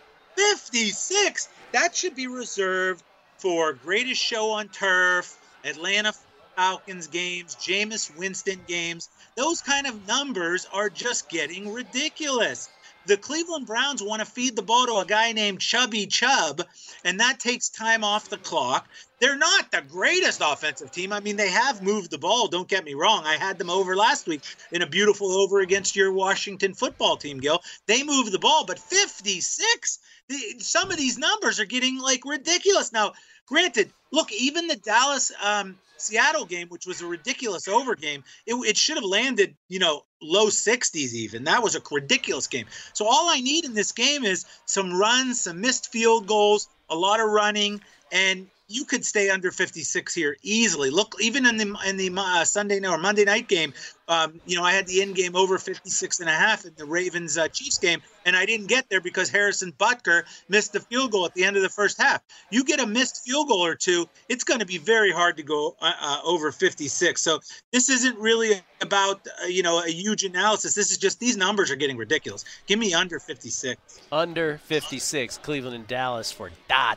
56? That should be reserved for greatest show on turf, Atlanta Falcons games, Jameis Winston games. Those kind of numbers are just getting ridiculous. The Cleveland Browns want to feed the ball to a guy named Chubby Chubb, and that takes time off the clock. They're not the greatest offensive team. I mean, they have moved the ball. Don't get me wrong. I had them over last week in a beautiful over against your Washington football team, Gil. They moved the ball, but 56? Some of these numbers are getting, ridiculous. Now, granted, look, even the Dallas Seattle game, which was a ridiculous over game, it should have landed, low 60s even. That was a ridiculous game. So all I need in this game is some runs, some missed field goals, a lot of running, and you could stay under 56 here easily. Look, even in the Sunday night or Monday night game, I had the in-game over 56.5 in the Ravens Chiefs game, and I didn't get there because Harrison Butker missed the field goal at the end of the first half. You get a missed field goal or two, it's going to be very hard to go over 56. So this isn't really about a huge analysis. This is just these numbers are getting ridiculous. Give me under 56. Under 56, Cleveland and Dallas for Dodd.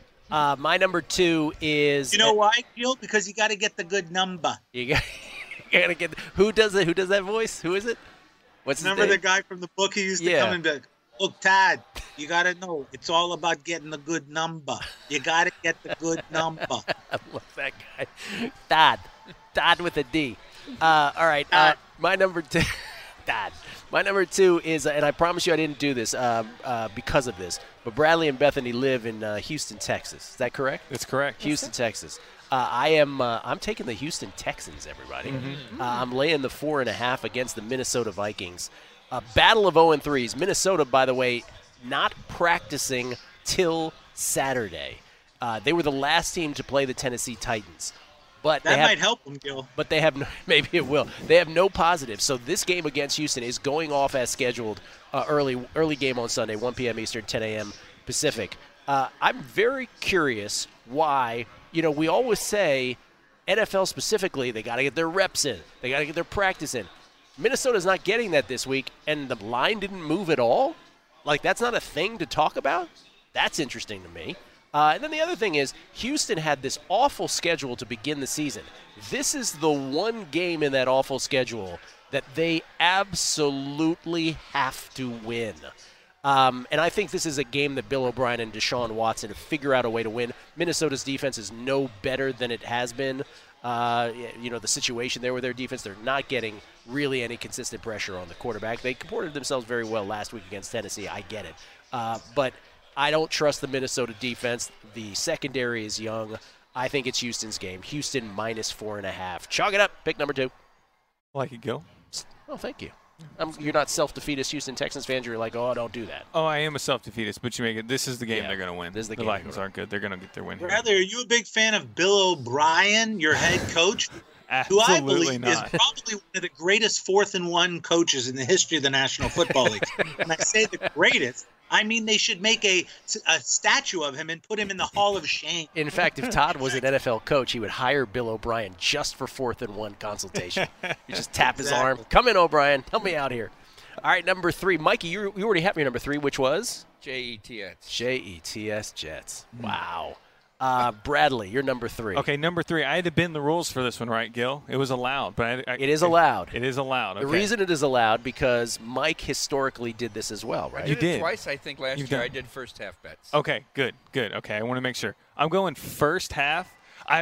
My number 2 is. You know why, Gil? Because you got to get the good number. You got to get. Who does it? Who does that voice? Who is it? What's his Remember name? the guy from the book? He used to come and be like, look, Todd, you got to know it's all about getting the good number. You got to get the good number. I love that guy. Todd with a D. All right. My number 2. Todd. My number 2 is, and I promise you I didn't do this because of this, but Bradley and Bethany live in Houston, Texas. Is that correct? That's correct. Houston, Texas. I'm taking the Houston Texans, everybody. Mm-hmm. I'm laying the 4.5 against the Minnesota Vikings. A battle of 0-3s. Minnesota, by the way, not practicing till Saturday. They were the last team to play the Tennessee Titans. But that might help them, Gil. But they have maybe it will. They have no positives. So this game against Houston is going off as scheduled. Early game on Sunday, 1 p.m. Eastern, 10 a.m. Pacific. I'm very curious why. We always say NFL specifically, they got to get their reps in. They got to get their practice in. Minnesota's not getting that this week, and the line didn't move at all. Like, that's not a thing to talk about? That's interesting to me. And then the other thing is, Houston had this awful schedule to begin the season. This is the one game in that awful schedule that they absolutely have to win. And I think this is a game that Bill O'Brien and Deshaun Watson figure out a way to win. Minnesota's defense is no better than it has been. The situation there with their defense, they're not getting really any consistent pressure on the quarterback. They comported themselves very well last week against Tennessee. I get it. But I don't trust the Minnesota defense. The secondary is young. I think it's Houston's game. Houston minus 4.5. Chalk it up. Pick number 2. Like it, Gil. Oh, thank you. You're not self-defeatist Houston Texans fans. You're like, oh, don't do that. Oh, I am a self-defeatist, but you make it. This is the game they're going to win. This is the game Vikings aren't good. They're going to get their win. Bradley, are you a big fan of Bill O'Brien, your head coach? Who I believe is probably one of the greatest 4th-and-1 coaches in the history of the National Football League. When I say the greatest, I mean they should make a statue of him and put him in the Hall of Shame. In fact, if Todd was an NFL coach, he would hire Bill O'Brien just for 4th-and-1 consultation. You just tap his arm. Come in, O'Brien. Help me out here. All right, number 3. Mikey, you already have your number 3, which was? Jets. Jets. Wow. Bradley, you're number 3. Okay, number 3. I had to bend the rules for this one, right, Gil? It was allowed, but it is allowed. It is allowed. Okay. The reason it is allowed because Mike historically did this as well, right? You did twice, I think, last year. I did first half bets. Okay, good. Okay, I want to make sure. I'm going first half.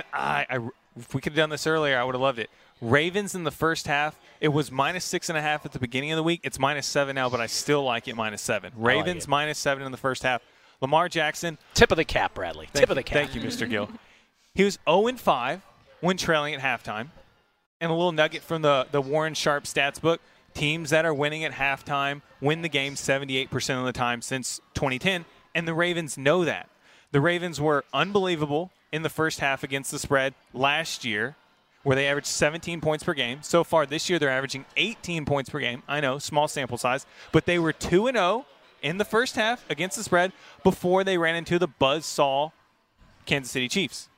If we could have done this earlier, I would have loved it. Ravens in the first half, it was minus 6.5 at the beginning of the week. It's minus 7 now, but I still like it minus 7. Ravens minus 7 in the first half. Lamar Jackson. Tip of the cap, Bradley. Tip of the cap. Thank you, Mr. Gill. He was 0-5 when trailing at halftime. And a little nugget from the Warren Sharp stats book. Teams that are winning at halftime win the game 78% of the time since 2010. And the Ravens know that. The Ravens were unbelievable in the first half against the spread last year, where they averaged 17 points per game. So far this year, they're averaging 18 points per game. I know, small sample size. But they were 2-0 in the first half against the spread before they ran into the buzzsaw Kansas City Chiefs.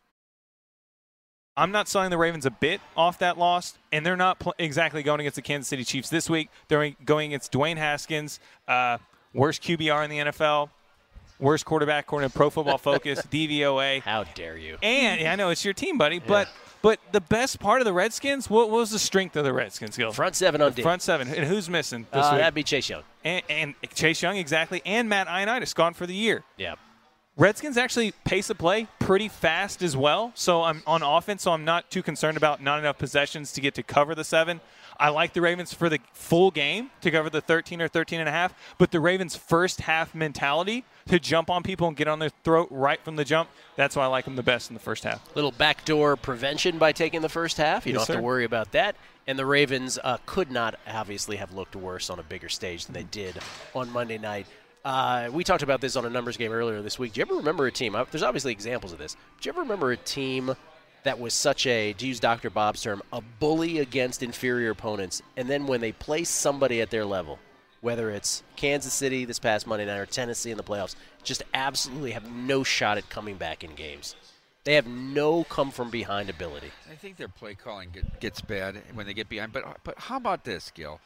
I'm not selling the Ravens a bit off that loss, and they're not exactly going against the Kansas City Chiefs this week. They're going against Dwayne Haskins, worst QBR in the NFL, worst quarterback according to Pro Football Focus, DVOA. How dare you? And I know it's your team, buddy, but the best part of the Redskins, what was the strength of the Redskins, Gil? Front 7 on D. Front 7. And who's missing this week? That'd be Chase Young. And Chase Young, exactly. And Matt Ioannidis gone for the year. Yeah. Redskins actually pace of play pretty fast as well. So I'm on offense, so I'm not too concerned about not enough possessions to get to cover the 7. I like the Ravens for the full game to cover the 13 or 13.5. But the Ravens' first half mentality to jump on people and get on their throat right from the jump, that's why I like them the best in the first half. Little backdoor prevention by taking the first half. You don't have to worry about that. And the Ravens could not obviously have looked worse on a bigger stage than they did on Monday night. We talked about this on a numbers game earlier this week. Do you ever remember a team? There's obviously examples of this. Do you ever remember a team that was such a, to use Dr. Bob's term, a bully against inferior opponents, and then when they place somebody at their level, whether it's Kansas City this past Monday night or Tennessee in the playoffs, just absolutely have no shot at coming back in games? They have no come-from-behind ability. I think their play calling gets bad when they get behind. But how about this, Gil?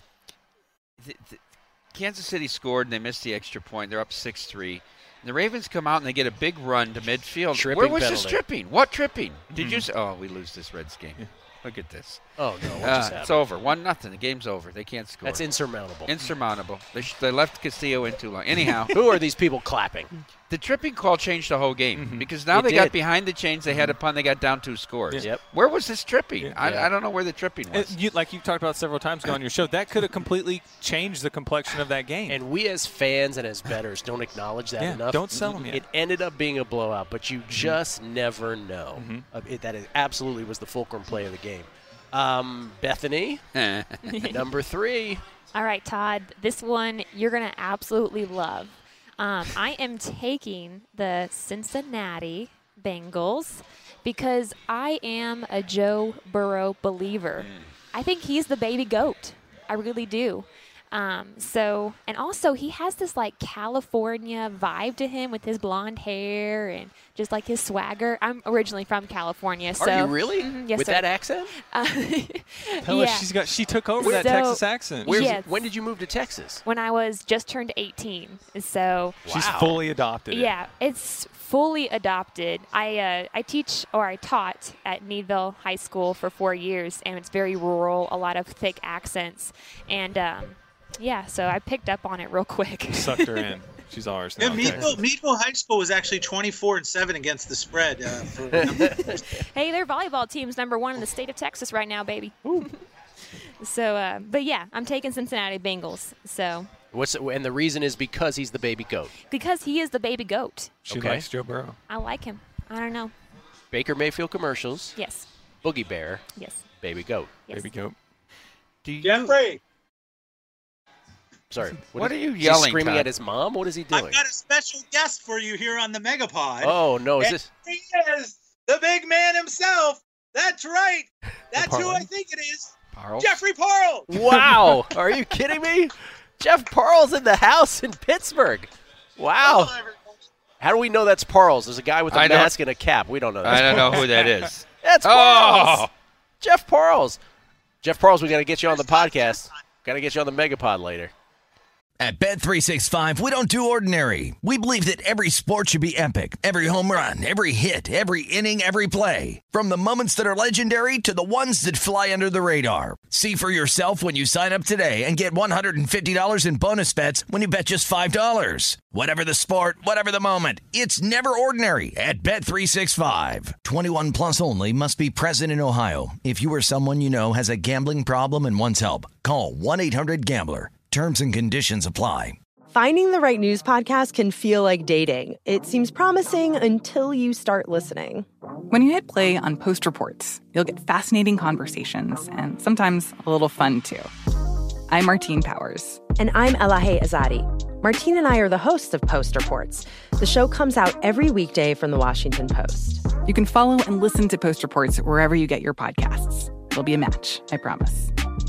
Kansas City scored, and they missed the extra point. They're up 6-3. The Ravens come out, and they get a big run to midfield. Tripping Where was penalty. the tripping? What tripping? Did you – we lose this Reds game. Look at this. Oh, no. What just happened? It's over. 1-0. The game's over. They can't score. That's insurmountable. Insurmountable. They left Castillo in too long. Anyhow. Who are these people clapping? The tripping call changed the whole game because now they got behind the chains. They had a punt. They got down 2 scores. Yep. Where was this tripping? Yeah. I don't know where the tripping was. Like you've talked about several times on your show, that could have completely changed the complexion of that game. And we as fans and as bettors don't acknowledge that enough. Don't sell them yet. It ended up being a blowout, but you just never know. That absolutely was the fulcrum play of the game. Bethany, number 3. All right, Todd, this one you're going to absolutely love. I am taking the Cincinnati Bengals because I am a Joe Burrow believer. I think he's the baby goat. I really do. And also he has this like California vibe to him with his blonde hair and just like his swagger. I'm originally from California. So, are you really? Yes, with sir. that accent? Tell us she took over that Texas accent. When did you move to Texas? When I was just turned 18. So she's fully adopted. Yeah, it's fully adopted. I taught at Meadville High School for 4 years, and it's very rural, a lot of thick accents, and so I picked up on it real quick. Sucked her in. She's ours now. Yeah, Meadville High School was actually 24-7 against the spread. Hey, their volleyball team's number 1 in the state of Texas right now, baby. So, but yeah, I'm taking Cincinnati Bengals. So. And the reason is because he's the baby goat. Because he is the baby goat. She likes Joe Burrow. I like him. I don't know. Baker Mayfield commercials. Yes. Boogie Bear. Yes. Baby goat. Yes. Baby goat. Jeffrey. Sorry. What are you yelling, screaming Todd? at his mom? What is he doing? I've got a special guest for you here on the Megapod. Oh, no. Is this? He is the big man himself. That's right. That's who I think it is. Parles? Jeffrey Parles. Wow. Are you kidding me? Jeff Parles in the house in Pittsburgh. Wow. How do we know that's Parles? There's a guy with a mask and a cap. We don't know that. I don't know who that is. That's Parles. Jeff Parles. Jeff Parles, we got to get you on the podcast. Got to get you on the Megapod later. At Bet365, we don't do ordinary. We believe that every sport should be epic. Every home run, every hit, every inning, every play. From the moments that are legendary to the ones that fly under the radar. See for yourself when you sign up today and get $150 in bonus bets when you bet just $5. Whatever the sport, whatever the moment, it's never ordinary at Bet365. 21 plus only. Must be present in Ohio. If you or someone you know has a gambling problem and wants help, call 1-800-GAMBLER. Terms and conditions apply. Finding the right news podcast can feel like dating. It seems promising until you start listening. When you hit play on Post Reports, you'll get fascinating conversations and sometimes a little fun, too. I'm Martine Powers. And I'm Elahe Azadi. Martine and I are the hosts of Post Reports. The show comes out every weekday from The Washington Post. You can follow and listen to Post Reports wherever you get your podcasts. It'll be a match, I promise.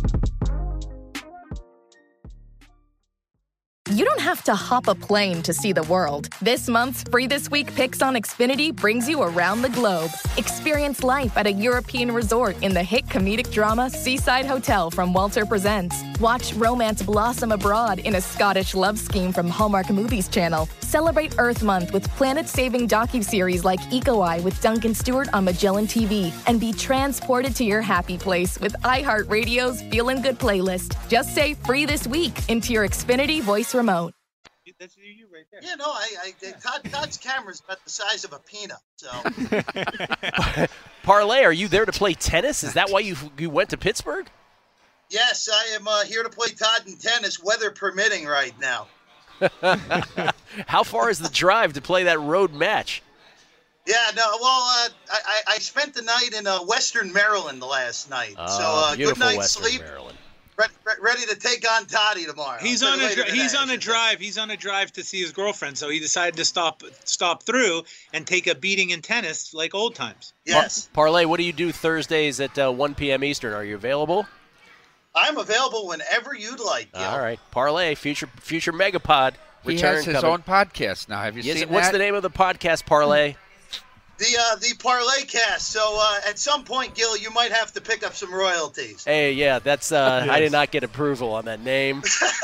You don't have to hop a plane to see the world. This month's Free This Week Picks on Xfinity brings you around the globe. Experience life at a European resort in the hit comedic drama Seaside Hotel from Walter Presents. Watch romance blossom abroad in a Scottish love scheme from Hallmark Movies Channel. Celebrate Earth Month with planet-saving docuseries like Eco Eye with Duncan Stewart on Magellan TV. And be transported to your happy place with iHeartRadio's Feelin' Good playlist. Just say Free This Week into your Xfinity voice remote. That's you right there. Yeah, no, Todd's camera's about the size of a peanut. So, Parlay, are you there to play tennis? Is that why you went to Pittsburgh? yes, I am here to play Todd in tennis, weather permitting, right now. How far is the drive to play that road match? Yeah, no, well, I spent the night in Western Maryland last night. So good night's Western sleep. Maryland. Ready to take on Toddy tomorrow. He's on a drive. He's on a drive to see his girlfriend, so he decided to stop through and take a beating in tennis like old times. Yes. Parlay, what do you do Thursdays at 1 p.m. Eastern? Are you available? I'm available whenever you'd like. Gil. All right. Parlay, future Megapod. He has his own podcast now. Have you seen that? What's the name of the podcast, Parlay? The Parlay Cast. So at some point, Gil, you might have to pick up some royalties. Hey, yeah, that's I did not get approval on that name.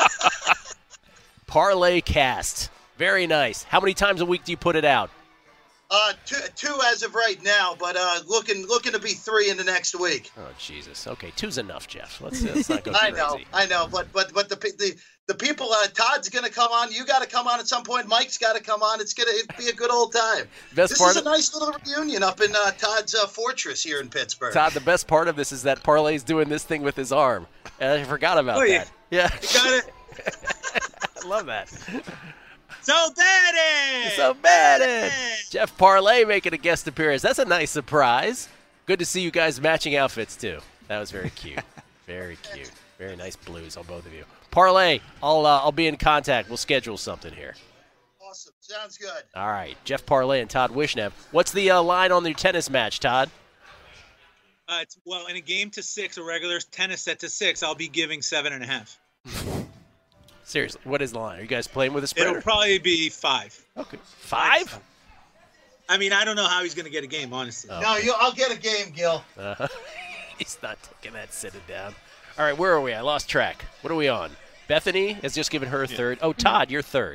Parlay Cast. Very nice. How many times a week do you put it out? Two as of right now, but looking to be 3 in the next week. Oh Jesus. Okay, 2's enough, Jeff. Let's not go crazy. I know, but the people, Todd's going to come on. You got to come on at some point. Mike's got to come on. It'd be a good old time. This is a nice little reunion up in Todd's fortress here in Pittsburgh. Todd, the best part of this is that Parlay's doing this thing with his arm. And I forgot about that. Yeah. You got it. I love that. So bad. So bad. Jeff Parlay making a guest appearance. That's a nice surprise. Good to see you guys matching outfits, too. That was very cute. Very cute. Very nice blues on both of you. Parlay, I'll be in contact. We'll schedule something here. Awesome. Sounds good. All right. Jeff Parlay and Todd Wishnev. What's the line on your tennis match, Todd? In a game to 6, a regular tennis set to 6, I'll be giving 7.5. Seriously, what is the line? Are you guys playing with a spread? It'll probably be 5. Okay. 5? I mean, I don't know how he's going to get a game, honestly. Oh. No, I'll get a game, Gil. He's not taking that sitting down. All right, where are we? I lost track. What are we on? Bethany has just given her third. Oh, Todd, you're third.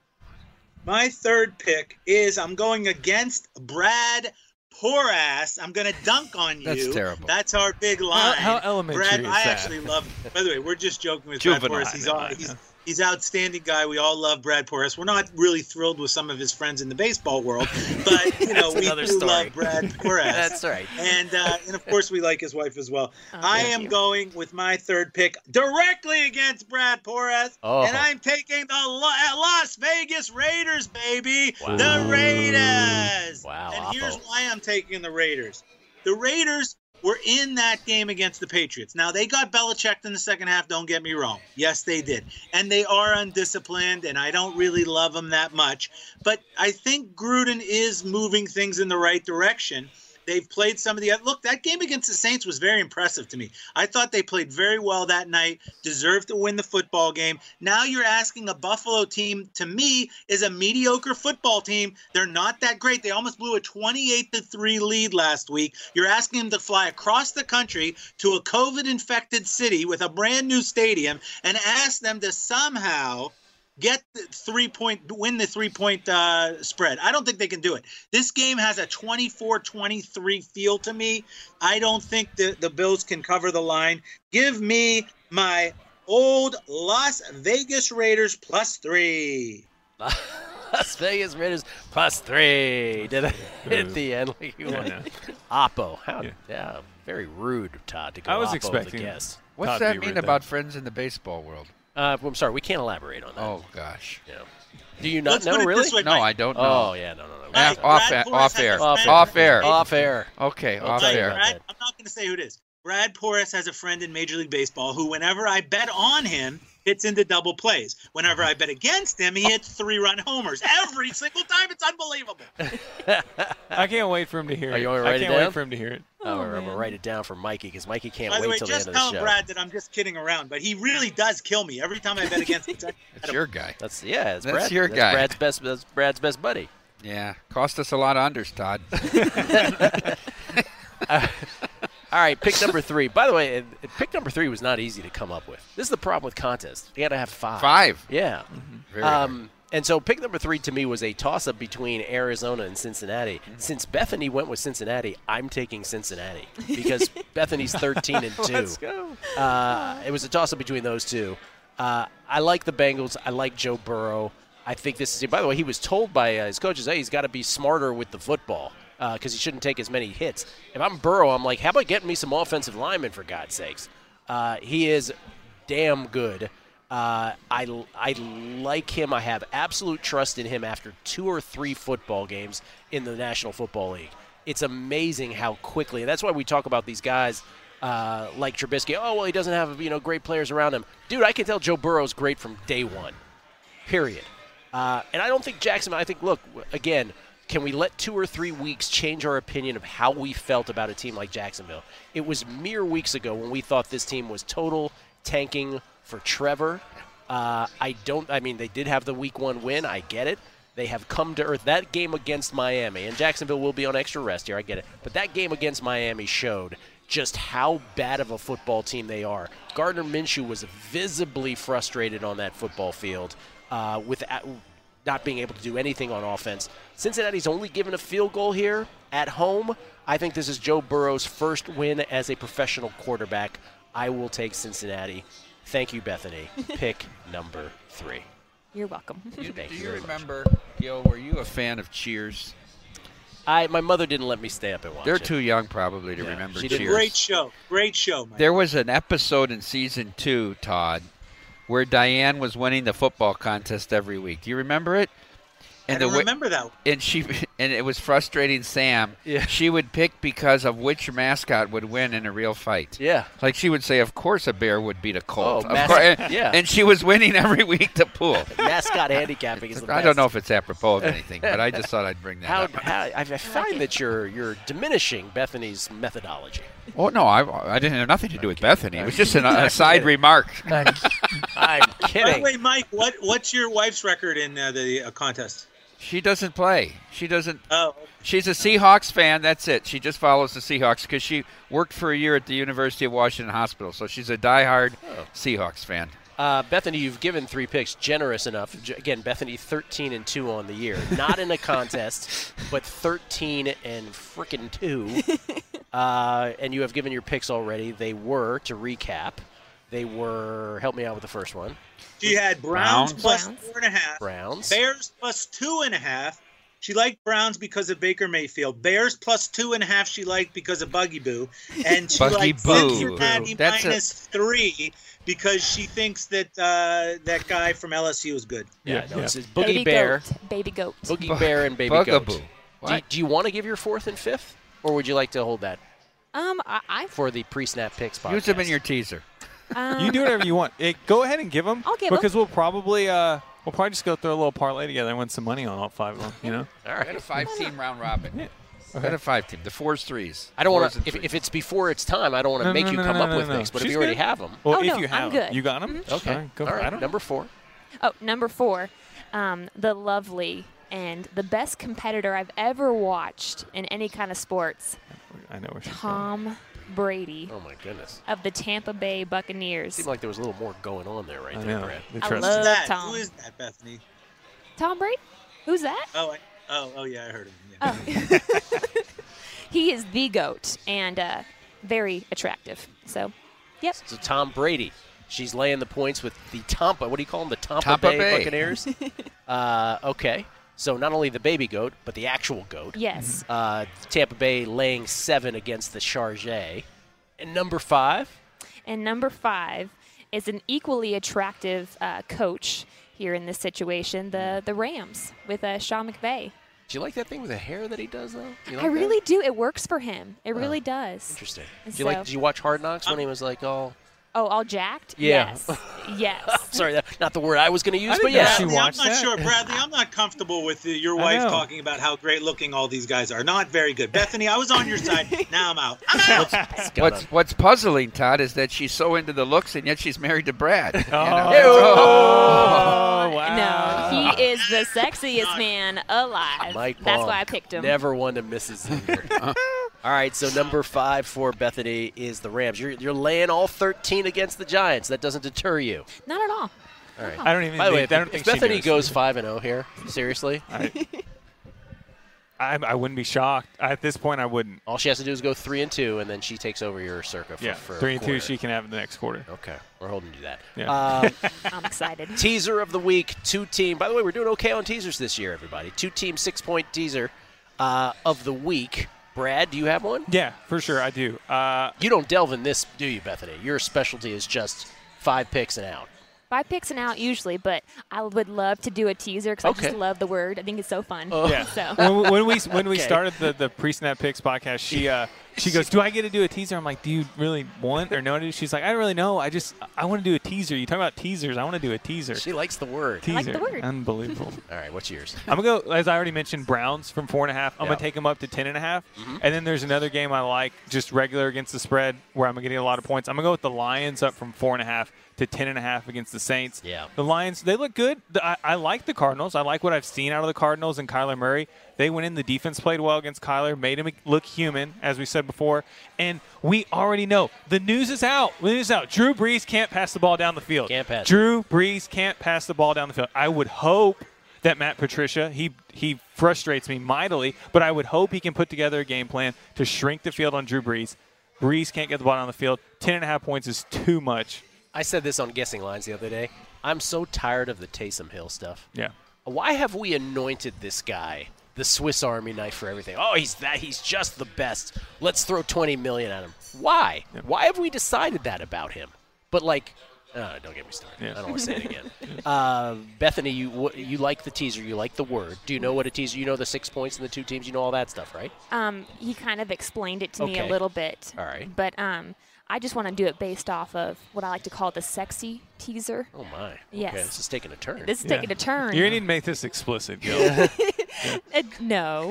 My third pick is I'm going against Brad Porass. I'm going to dunk on you. That's terrible. That's our big line. How elementary Brad, is I that? actually love him. By the way, we're just joking with Juvenile, Brad Porass. He's an outstanding guy. We all love Brad Porass. We're not really thrilled with some of his friends in the baseball world, but we do love Brad Porass. That's right. And of course we like his wife as well. I am going with my third pick directly against Brad Porass, and I'm taking the Las Vegas Raiders, baby. Wow. The Raiders. Wow. And here's why I'm taking the Raiders. The Raiders were in that game against the Patriots. Now, they got Belichicked in the second half, don't get me wrong. Yes, they did. And they are undisciplined, and I don't really love them that much. But I think Gruden is moving things in the right direction. They've played some of the – look, that game against the Saints was very impressive to me. I thought they played very well that night, deserved to win the football game. Now you're asking a Buffalo team, to me, is a mediocre football team. They're not that great. They almost blew a 28-3 lead last week. You're asking them to fly across the country to a COVID-infected city with a brand-new stadium and ask them to somehow – get the 3-point, win the 3-point spread. I don't think they can do it. This game has a 24-23 feel to me. I don't think the Bills can cover the line. Give me my old Las Vegas Raiders +3. Las Vegas Raiders +3. Did I hit the end like you wanted? Oppo. Yeah, very rude, Todd, to go I was Oppo expecting as a guest. What's that mean about friends in the baseball world? I'm sorry, we can't elaborate on that. Oh, gosh. Yeah. Do you not know, really? No, I don't know. Oh, yeah, no. Off air. Off air. Okay, off Brad, air. I'm not going to say who it is. Brad Porass has a friend in Major League Baseball who, whenever I bet on him, hits into double plays. Whenever I bet against him, he hits 3-run homers every single time. It's unbelievable. I can't wait for him to hear it. Are you want to write it down? I can't wait for him to hear it. I'm going to write it down for Mikey because Mikey can't By the wait way, till the end just of the show. tell Brad that I'm just kidding around, but he really does kill me every time I bet against him. That's your guy. That's Brad. Your guy. That's Brad's best buddy. Yeah, cost us a lot of unders, Todd. All right, pick number 3. By the way, pick number 3 was not easy to come up with. This is the problem with contests. You got to have 5. 5? Yeah. Mm-hmm. Very hard. And so pick number 3 to me was a toss-up between Arizona and Cincinnati. Since Bethany went with Cincinnati, I'm taking Cincinnati because Bethany's 13-2. Let's go. It was a toss-up between those two. I like the Bengals. I like Joe Burrow. I think this is – by the way, he was told by his coaches, hey, he's got to be smarter with the football because he shouldn't take as many hits. If I'm Burrow, I'm like, how about getting me some offensive linemen, for God's sakes? He is damn good. I like him. I have absolute trust in him after 2 or 3 football games in the National Football League. It's amazing how quickly – and that's why we talk about these guys like Trubisky. Oh, well, he doesn't have great players around him. Dude, I can tell Joe Burrow's great from day one. Period. And I don't think Jacksonville. I think, look, again, can we let 2 or 3 weeks change our opinion of how we felt about a team like Jacksonville? It was mere weeks ago when we thought this team was total tanking for Trevor. They did have the week 1 win. I get it. They have come to earth. That game against Miami, and Jacksonville will be on extra rest here, I get it. But that game against Miami showed just how bad of a football team they are. Gardner Minshew was visibly frustrated on that football field with not being able to do anything on offense. Cincinnati's only given a field goal here at home. I think this is Joe Burrow's first win as a professional quarterback. I will take Cincinnati. Thank you, Bethany. Pick number 3. You're welcome. Do you remember, Gil, were you a fan of Cheers? My mother didn't let me stay up and watch it. They're too young probably to remember Cheers. Great show. Great show, Mike. There was an episode in season 2, Todd, where Diane was winning the football contest every week. Do you remember it? And I don't remember that. And it was frustrating Sam. Yeah. She would pick because of which mascot would win in a real fight. Yeah. Like she would say, of course a bear would beat a colt. Oh, yeah. And she was winning every week to pool. Mascot handicapping is the best. I don't know if it's apropos of anything, but I just thought I'd bring that up. I find that you're diminishing Bethany's methodology. Oh, no, I didn't have nothing to do with Bethany. It was just a side remark. I'm kidding. By the way, Mike, what's your wife's record in the contest? She doesn't play. She doesn't. Oh. She's a Seahawks fan. That's it. She just follows the Seahawks because she worked for a year at the University of Washington Hospital. So she's a diehard Seahawks fan. Bethany, you've given 3 picks, generous enough. Again, Bethany 13-2 on the year, not in a contest, but 13-2. And you have given your picks already. They were, to recap, help me out with the first one. She had Browns plus 4.5. Browns. Bears plus 2.5. She liked Browns because of Baker Mayfield. Bears plus 2.5 she liked because of Buggy Boo. And she liked Cincinnati minus 3 because she thinks that that guy from LSU is good. It's Boogie Bear. Baby Goat. Boogie Bear and Baby Goat. Do you want to give your 4th and 5th? Or would you like to hold that? For the pre-snap picks podcast. Use them in your teaser. You do whatever you want. Go ahead and give them. I'll give them. Because we'll probably just go throw a little parlay together and win some money on all 5 of them, you know? All right. Got a 5-team round robin. Yeah. Got a 5-team. The 4's 3s. I don't want to. If it's before it's time, I don't want to make you come up with things. But if you already have them. Well, if you have them. You got them? Mm-hmm. Okay. Right, go all for right. it. Number 4. Oh, number 4. The lovely and the best competitor I've ever watched in any kind of sports. I know where she's Tom Brady. Oh, my goodness. Of the Tampa Bay Buccaneers. Seemed like there was a little more going on there there, Brad. I love Tom. Who is that, Bethany? Tom Brady? Who's that? Oh, yeah, I heard him. Yeah. Oh. He is the GOAT and very attractive. So, yep. So Tom Brady. She's laying the points with the Tampa. What do you call them? The Tampa Bay Buccaneers? Okay. So not only the baby goat, but the actual goat. Yes. Tampa Bay laying 7 against the Chargé. And number 5? And number 5 is an equally attractive coach here in this situation, the Rams with Sean McVay. Do you like that thing with the hair that he does, though? I really do. It works for him. It really does. Interesting. Did you watch Hard Knocks when he was like all... Oh, all jacked? Yeah. Yes. Sorry, not the word I was going to use, but yeah. I'm not sure, Bradley. I'm not comfortable with your wife talking about how great looking all these guys are. Not very good. Bethany, I was on your side. Now I'm out. What's puzzling, Todd, is that she's so into the looks, and yet she's married to Brad. Oh, wow. No, he is the sexiest man alive. Mike Palm. That's why I picked him. Never one to miss his All right, so number 5 for Bethany is the Rams. You're laying all 13 against the Giants. That doesn't deter you. Not at all. All right. I don't even. By the way, think if Bethany goes 5-0 here, seriously, I wouldn't be shocked. At this point, I wouldn't. All she has to do is go 3-2, and then she takes over your circa. For 3-2. She can have it the next quarter. Okay, we're holding to that. Yeah. I'm excited. Teaser of the week, 2-team. By the way, we're doing okay on teasers this year, everybody. 2-team 6-point teaser of the week. Brad, do you have one? Yeah, for sure, I do. You don't delve in this, do you, Bethany? Your specialty is just 5 picks and out. 5 picks and out usually, but I would love to do a teaser because I just love the word. I think it's so fun. Yeah. So. When we started the pre-snap picks podcast, She goes, do I get to do a teaser? I'm like, do you really want or know to do? She's like, I don't really know. I want to do a teaser. You talk about teasers. I want to do a teaser. She likes the word. Teaser. I like the word. Unbelievable. All right, what's yours? I'm going to go, as I already mentioned, Browns from 4.5. I'm going to take them up to 10.5. And then there's another game I like, just regular against the spread, where I'm going to get a lot of points. I'm going to go with the Lions up from 4.5 to 10.5 against the Saints. Yeah. The Lions, they look good. I like the Cardinals. I like what I've seen out of the Cardinals and Kyler Murray. They went in. The defense played well against Kyler, made him look human, as we said before. And we already know. The news is out. The news is out. Drew Brees can't pass the ball down the field. Can't pass. Drew Brees can't pass the ball down the field. I would hope that Matt Patricia, he frustrates me mightily, but I would hope he can put together a game plan to shrink the field on Drew Brees. Brees can't get the ball down the field. 10.5 points is too much. I said this on Guessing Lines the other day. I'm so tired of the Taysom Hill stuff. Yeah. Why have we anointed this guy the Swiss Army knife for everything? Oh, he's just the best. Let's throw $20 million at him. Why? Yeah. Why have we decided that about him? But don't get me started. Yeah. I don't want to say it again. Bethany, you like the teaser. You like the word. Do you know what a teaser? You know the 6 points and the 2 teams. You know all that stuff, right? He kind of explained it to me a little bit. All right. But I just want to do it based off of what I like to call the sexy teaser. Oh, my. Yes. Okay, this is taking a turn. This is taking a turn. You're going to need to make this explicit, Gil. No.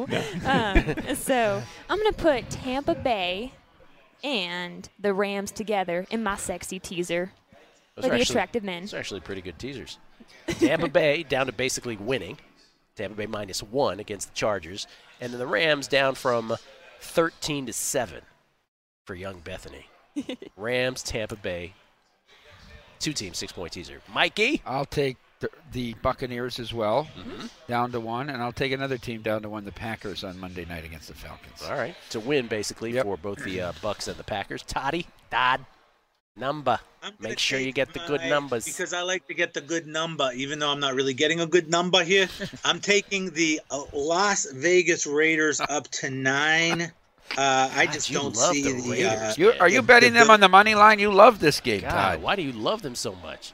So I'm going to put Tampa Bay and the Rams together in my sexy teaser for the attractive men. Those are actually pretty good teasers. Tampa Bay down to basically winning. Tampa Bay -1 against the Chargers. And then the Rams down from 13 to 7 for young Bethany. Rams, Tampa Bay, 2 teams, 6-point teaser. Mikey? I'll take the Buccaneers as well, down to 1, and I'll take another team down to 1, the Packers, on Monday night against the Falcons. All right. To win, basically, for both the Bucs and the Packers. Todd, number. Make sure you get the good numbers. Because I like to get the good number, even though I'm not really getting a good number here. I'm taking the Las Vegas Raiders up to 9. I just don't see the Raiders. Are you betting them on the money line? You love this game, Todd. Why do you love them so much?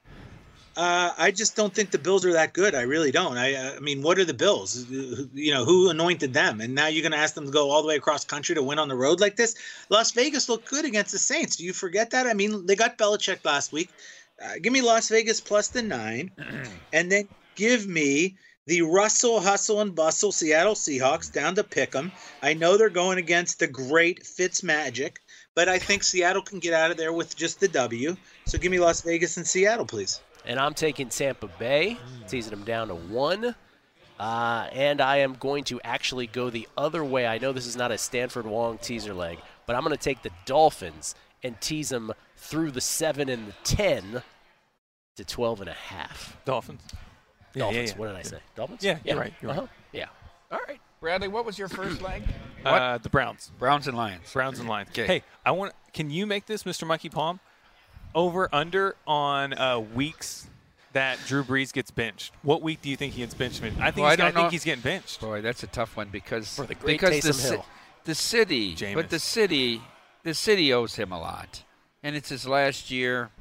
I just don't think the Bills are that good. I really don't. I mean, what are the Bills? Who anointed them? And now you're going to ask them to go all the way across country to win on the road like this? Las Vegas looked good against the Saints. Do you forget that? I mean, they got Belichick last week. Give me Las Vegas plus the 9. And then give me the Russell, Hustle, and Bustle Seattle Seahawks down to pick 'em. I know they're going against the great Fitzmagic, but I think Seattle can get out of there with just the W. So give me Las Vegas and Seattle, please. And I'm taking Tampa Bay, teasing them down to 1. And I am going to actually go the other way. I know this is not a Stanford Wong teaser leg, but I'm going to take the Dolphins and tease them through the 7 and the 10 to 12.5. Dolphins. Dolphins. What did I say? Dolphins? Yeah, you're right. You're right. Yeah. All right. Bradley, what was your first leg? The Browns. Browns and Lions. Browns and Lions. Okay. Hey, can you make this, Mr. Mikey Palm, over under on weeks that Drew Brees gets benched? What week do you think he gets benched? I think he's getting benched. Boy, that's a tough one because for the great Taysom Hill. The city owes him a lot, and it's his last year.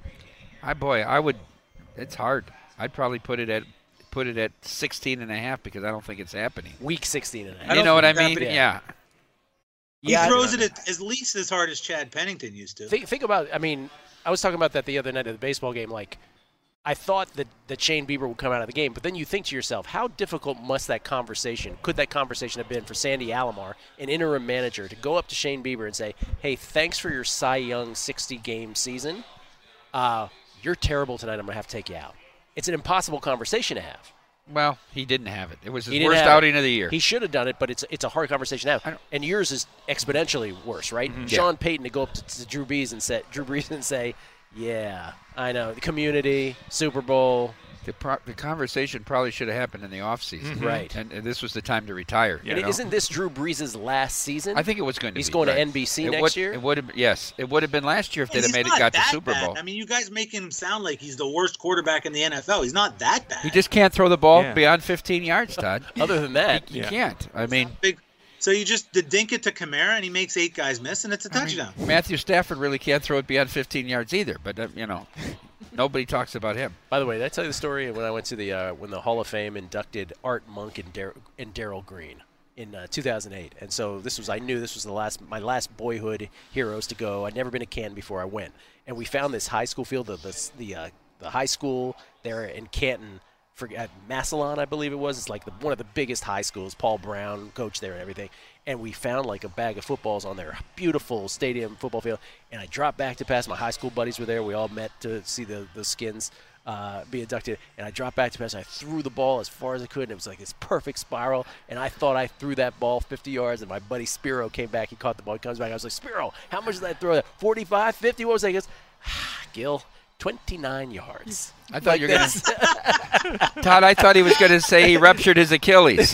It's hard. I'd probably put it at 16.5 because I don't think it's happening. Week 16.5. You know what I mean? Yeah. He throws it at least as hard as Chad Pennington used to. Think about, I was talking about that the other night at the baseball game. Like, I thought that Shane Bieber would come out of the game, but then you think to yourself, how difficult could that conversation have been for Sandy Alomar, an interim manager, to go up to Shane Bieber and say, hey, thanks for your Cy Young 60-game season. You're terrible tonight. I'm going to have to take you out. It's an impossible conversation to have. Well, he didn't have it. It was his worst outing of the year. He should have done it, but it's a hard conversation to have. And yours is exponentially worse, right? Mm-hmm. Sean Payton to go up to Drew Brees and say, yeah, I know, the community, Super Bowl. The conversation probably should have happened in the offseason. Mm-hmm. Right. And this was the time to retire. Isn't this Drew Brees' last season? I think it was going to be. He's going to NBC next year? It would have been last year if they'd have got to Super Bowl. I mean, you guys making him sound like he's the worst quarterback in the NFL. He's not that bad. He just can't throw the ball beyond 15 yards, Todd. Other than that. He can't. I mean. So you just dink it to Kamara, and he makes 8 guys miss, and it's a touchdown. Matthew Stafford really can't throw it beyond 15 yards either, but, nobody talks about him. By the way, did I tell you the story when I went to when the Hall of Fame inducted Art Monk and Darryl Green in 2008. And so I knew this was my last boyhood heroes to go. I'd never been to Canton before I went. And we found this high school field, the high school there in Canton, at Massillon, I believe it was. It's like one of the biggest high schools. Paul Brown coached there and everything. And we found like a bag of footballs on their beautiful stadium football field. And I dropped back to pass. My high school buddies were there. We all met to see the Skins be inducted. And I dropped back to pass. And I threw the ball as far as I could. And it was like this perfect spiral. And I thought I threw that ball 50 yards. And my buddy Spiro came back. He caught the ball. He comes back. I was like, Spiro, how much did I throw that? 45, 50? What was that? He goes, Gil, 29 yards. I thought you were going to Todd, I thought he was going to say he ruptured his Achilles.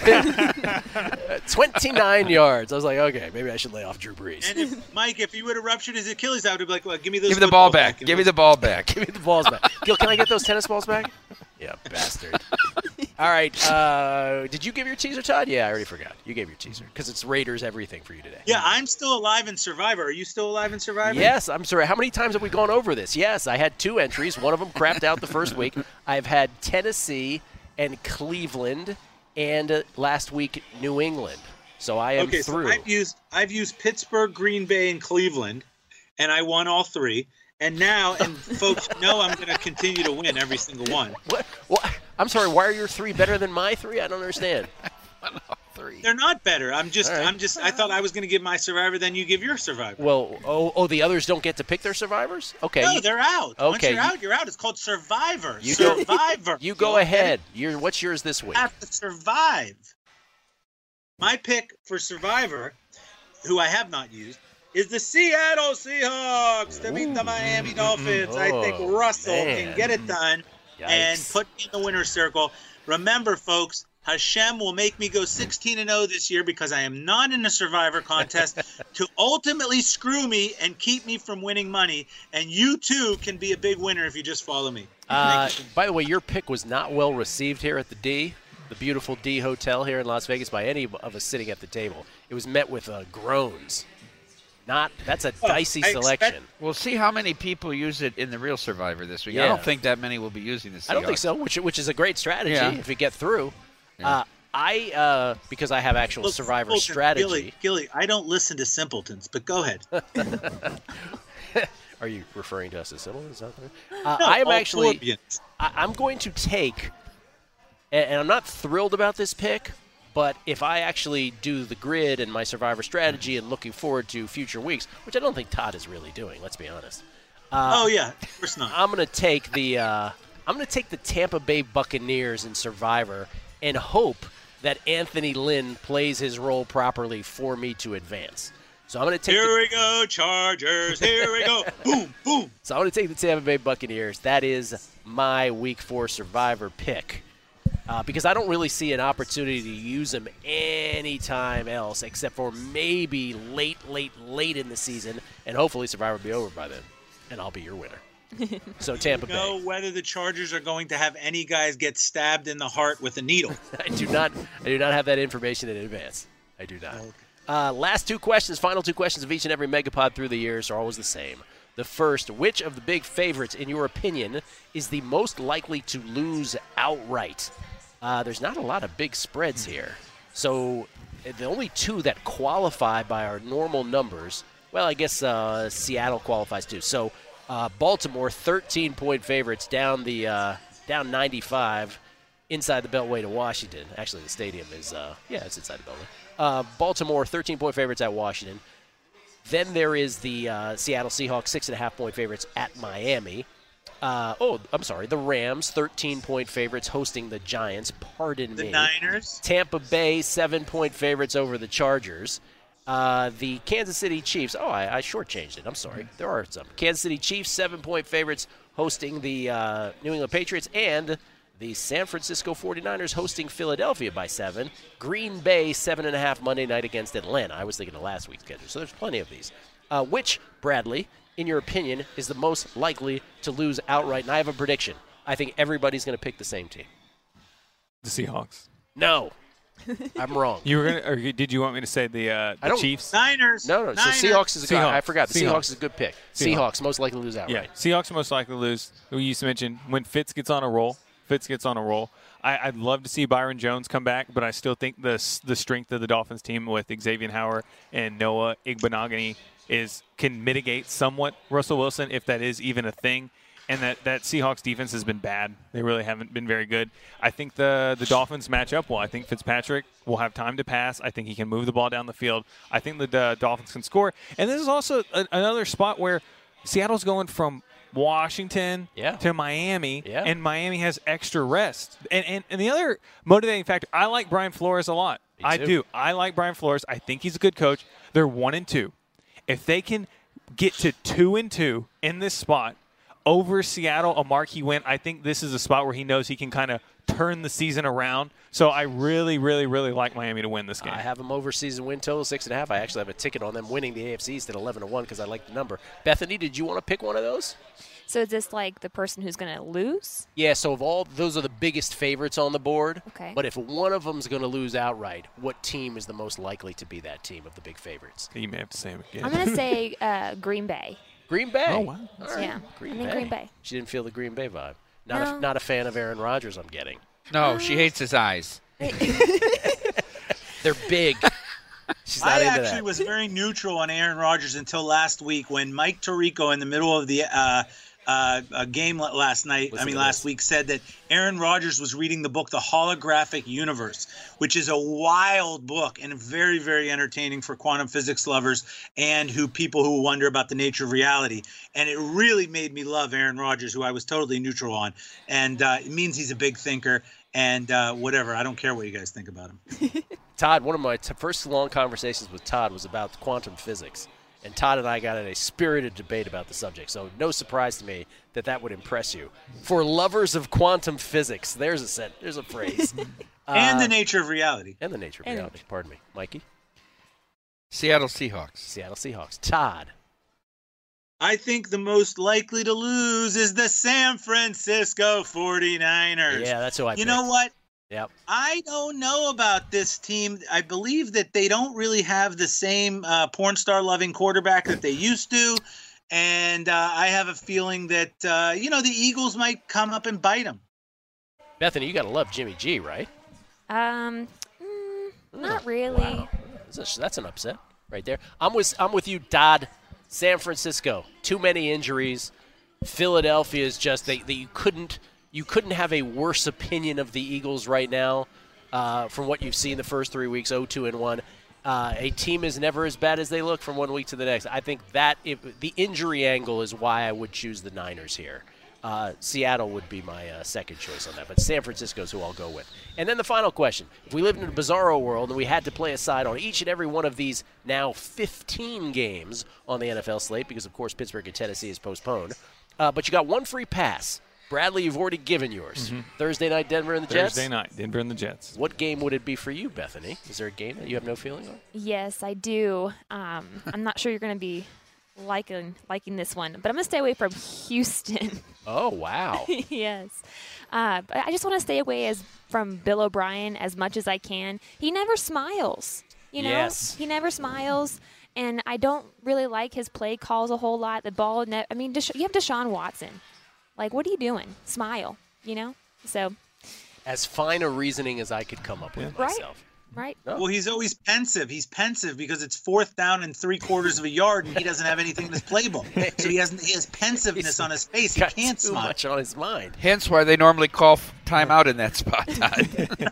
29 yards. I was like, okay, maybe I should lay off Drew Brees. And Mike, if he would have ruptured his Achilles, I would have been like, well, give me the ball back. Give me the ball back. Give me the balls back. Gil, can I get those tennis balls back? Yeah, bastard. All right. Did you give your teaser, Todd? Yeah, I already forgot. You gave your teaser because it's Raiders everything for you today. Yeah, I'm still alive in Survivor. Are you still alive in Survivor? Yes, I'm sorry. How many times have we gone over this? Yes, I had 2 entries. One of them crapped out the first week. I've had Tennessee and Cleveland, and last week New England. So I am through. So I've used Pittsburgh, Green Bay, and Cleveland, and I won all 3. And now, and folks know I'm going to continue to win every single one. What? I'm sorry. Why are your 3 better than my 3? I don't understand. They're not better. I thought I was going to give my Survivor, then you give your Survivor. Well, the others don't get to pick their Survivors? Okay. No, they're out. Okay. Once you're out, you're out. It's called Survivor. Survivor. You go ahead. What's yours this week? You have to survive. My pick for Survivor, who I have not used, is the Seattle Seahawks to beat the Miami Dolphins. I think Russell can get it done and put me in the winner's circle. Remember, folks, Hashem will make me go 16-0 this year because I am not in a Survivor contest to ultimately screw me and keep me from winning money. And you, too, can be a big winner if you just follow me. By the way, your pick was not well received here at the beautiful D Hotel here in Las Vegas by any of us sitting at the table. It was met with groans. That's a dicey selection. We'll see how many people use it in the real Survivor this week. Yeah. I don't think that many will be using this. I don't think so, which is a great strategy if you get through. Yeah. Because I have actual Survivor strategy. Gilly, I don't listen to simpletons, but go ahead. Are you referring to us as simpletons? No, I'm going to take, and I'm not thrilled about this pick, but if I actually do the grid and my Survivor strategy and looking forward to future weeks, which I don't think Todd is really doing, let's be honest. Of course not. I'm going to take the Tampa Bay Buccaneers in Survivor and hope that Anthony Lynn plays his role properly for me to advance. So I'm going to take. Here we go, Chargers. Here we go. Boom, boom. So I'm going to take the Tampa Bay Buccaneers. That is my Week 4 Survivor pick. Because I don't really see an opportunity to use them anytime else except for maybe late in the season, and hopefully Survivor will be over by then, and I'll be your winner. So Tampa Bay. Do you know whether the Chargers are going to have any guys get stabbed in the heart with a needle? I do not have that information in advance. I do not. Okay. Last 2 questions, final 2 questions of each and every Megapod through the years are always the same. The first, which of the big favorites, in your opinion, is the most likely to lose outright? There's not a lot of big spreads here. So the only 2 that qualify by our normal numbers, well, I guess Seattle qualifies too. So Baltimore, 13-point favorites down 95 inside the Beltway to Washington. Actually, the stadium is, it's inside the Beltway. Baltimore, 13-point favorites at Washington. Then there is the Seattle Seahawks, 6.5-point favorites at Miami. The Rams, 13-point favorites hosting the Giants. Pardon me. The Niners. Tampa Bay, 7-point favorites over the Chargers. The Kansas City Chiefs. I shortchanged it. I'm sorry. There are some. Kansas City Chiefs, 7-point favorites hosting the New England Patriots. And the San Francisco 49ers hosting Philadelphia by 7. Green Bay, 7.5 Monday night against Atlanta. I was thinking of last week's schedule. So there's plenty of these. Which, Bradley, in your opinion, is the most likely to lose outright? And I have a prediction. I think everybody's going to pick the same team. The Seahawks. No. I'm wrong. You were gonna, or did you want me to say the Chiefs? Niners. No. Niners. So Seahawks is a good. I forgot. The Seahawks is a good pick. Seahawks most likely to lose outright. Yeah, Seahawks are most likely to lose. We used to mention when Fitz gets on a roll, Fitz gets on a roll. I'd love to see Byron Jones come back, but I still think the strength of the Dolphins team with Xavier Howard and Noah Igbenogany can mitigate somewhat Russell Wilson, if that is even a thing. And that Seahawks defense has been bad. They really haven't been very good. I think the Dolphins match up well. I think Fitzpatrick will have time to pass. I think he can move the ball down the field. I think the Dolphins can score. And this is also another spot where Seattle's going from Washington to Miami, and Miami has extra rest. And the other motivating factor, I like Brian Flores a lot. I do. I like Brian Flores. I think he's a good coach. They're 1-2. If they can get to 2-2 in this spot, over Seattle, a marquee win, I think this is a spot where he knows he can kind of turn the season around. So I really, really, really like Miami to win this game. I have them over season win total 6.5. I actually have a ticket on them winning the AFC East at 11-1 because I like the number. Bethany, did you want to pick one of those? So is this like the person who's going to lose? Yeah, so of all, those are the biggest favorites on the board. Okay. But if one of them's going to lose outright, what team is the most likely to be that team of the big favorites? You may have to say them again. I'm going to say Green Bay. Green Bay. Oh, wow. All right. Yeah, Green Bay. She didn't feel the Green Bay vibe. Not a fan of Aaron Rodgers, I'm getting. No, she hates his eyes. They're big. She's not into that. I actually was very neutral on Aaron Rodgers until last week when Mike Tirico, in the middle of the game last week, said that Aaron Rodgers was reading the book The Holographic Universe, which is a wild book and very, very entertaining for quantum physics lovers and people who wonder about the nature of reality. And it really made me love Aaron Rodgers, who I was totally neutral on. And it means he's a big thinker and whatever. I don't care what you guys think about him. Todd, one of my first long conversations with Todd was about quantum physics. And Todd and I got in a spirited debate about the subject, so no surprise to me that would impress you. For lovers of quantum physics, there's a phrase. And the nature of reality. And the nature of reality, pardon me. Mikey? Seattle Seahawks. Seattle Seahawks. Todd? I think the most likely to lose is the San Francisco 49ers. Yeah, that's who I picked. You know what? Yep. I don't know about this team. I believe that they don't really have the same porn star loving quarterback that they used to. And I have a feeling that, the Eagles might come up and bite them. Bethany, you got to love Jimmy G, right? Not really. Wow. That's an upset right there. I'm with you, Todd. San Francisco, too many injuries. Philadelphia is just you couldn't have a worse opinion of the Eagles right now from what you've seen the first 3 weeks, 0-2-1. A team is never as bad as they look from 1 week to the next. I think that the injury angle is why I would choose the Niners here. Seattle would be my second choice on that, but San Francisco is who I'll go with. And then the final question. If we lived in a bizarro world and we had to play a side on each and every one of these now 15 games on the NFL slate, because, of course, Pittsburgh and Tennessee is postponed, but you got one free pass. Bradley, you've already given yours. Mm-hmm. Thursday night, Denver and the Jets? Thursday night, Denver and the Jets. What game would it be for you, Bethany? Is there a game that you have no feeling on? Yes, I do. I'm not sure you're going to be liking this one, but I'm going to stay away from Houston. Oh, wow. Yes. But I just want to stay away from Bill O'Brien as much as I can. He never smiles. Yes. He never smiles. And I don't really like his play calls a whole lot. The ball, you have Deshaun Watson. Like, what are you doing? Smile, So. As fine a reasoning as I could come up with myself. Right. No. Well, he's always pensive. He's pensive because it's 4th down and 3/4 of a yard, and he doesn't have anything in his playbook. So he has pensiveness on his face. He can't too smile. much on his mind. Hence why they normally call timeout in that spot, Todd.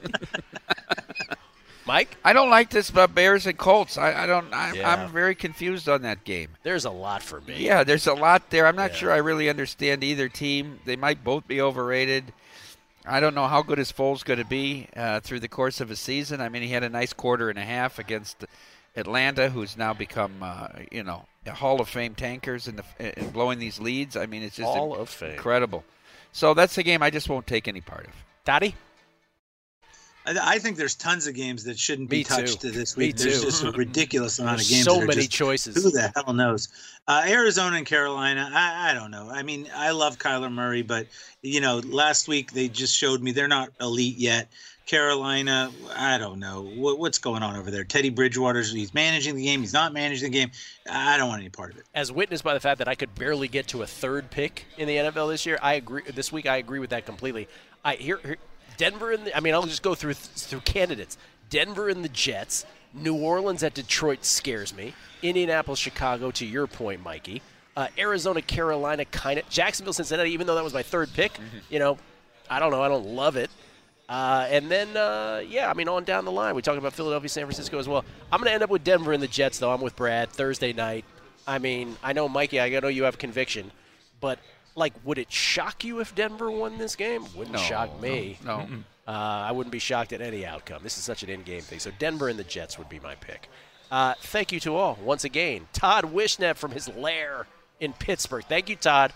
Mike? I don't like this about Bears and Colts. I'm very confused on that game. There's a lot for me. Yeah, there's a lot there. I'm not sure I really understand either team. They might both be overrated. I don't know how good is Foles going to be through the course of a season. I mean, he had a nice quarter and a half against Atlanta, who's now become, Hall of Fame tankers in blowing these leads. I mean, it's just Hall of Fame. Incredible. So that's a game I just won't take any part of. Daddy? I think there's tons of games that shouldn't be touched this week. Me There's too. just a ridiculous amount of games. So many choices. Who the hell knows? Arizona and Carolina, I don't know. I mean, I love Kyler Murray, but, last week they just showed me they're not elite yet. Carolina, I don't know. What's going on over there? Teddy Bridgewater, he's managing the game. He's not managing the game. I don't want any part of it. As witnessed by the fact that I could barely get to a third pick in the NFL this year, this week I agree with that completely. Denver and I'll just go through candidates. Denver and the Jets. New Orleans at Detroit scares me. Indianapolis, Chicago, to your point, Mikey. Arizona, Carolina, kind of. Jacksonville, Cincinnati, even though that was my third pick, I don't know. I don't love it. And then, on down the line. We talk about Philadelphia, San Francisco as well. I'm going to end up with Denver and the Jets, though. I'm with Brad. Thursday night. I know, Mikey, I know you have conviction. But, would it shock you if Denver won this game? Wouldn't shock me. No. I wouldn't be shocked at any outcome. This is such an in-game thing. So Denver and the Jets would be my pick. Thank you to all, once again. Todd Wishnev from his lair in Pittsburgh. Thank you, Todd.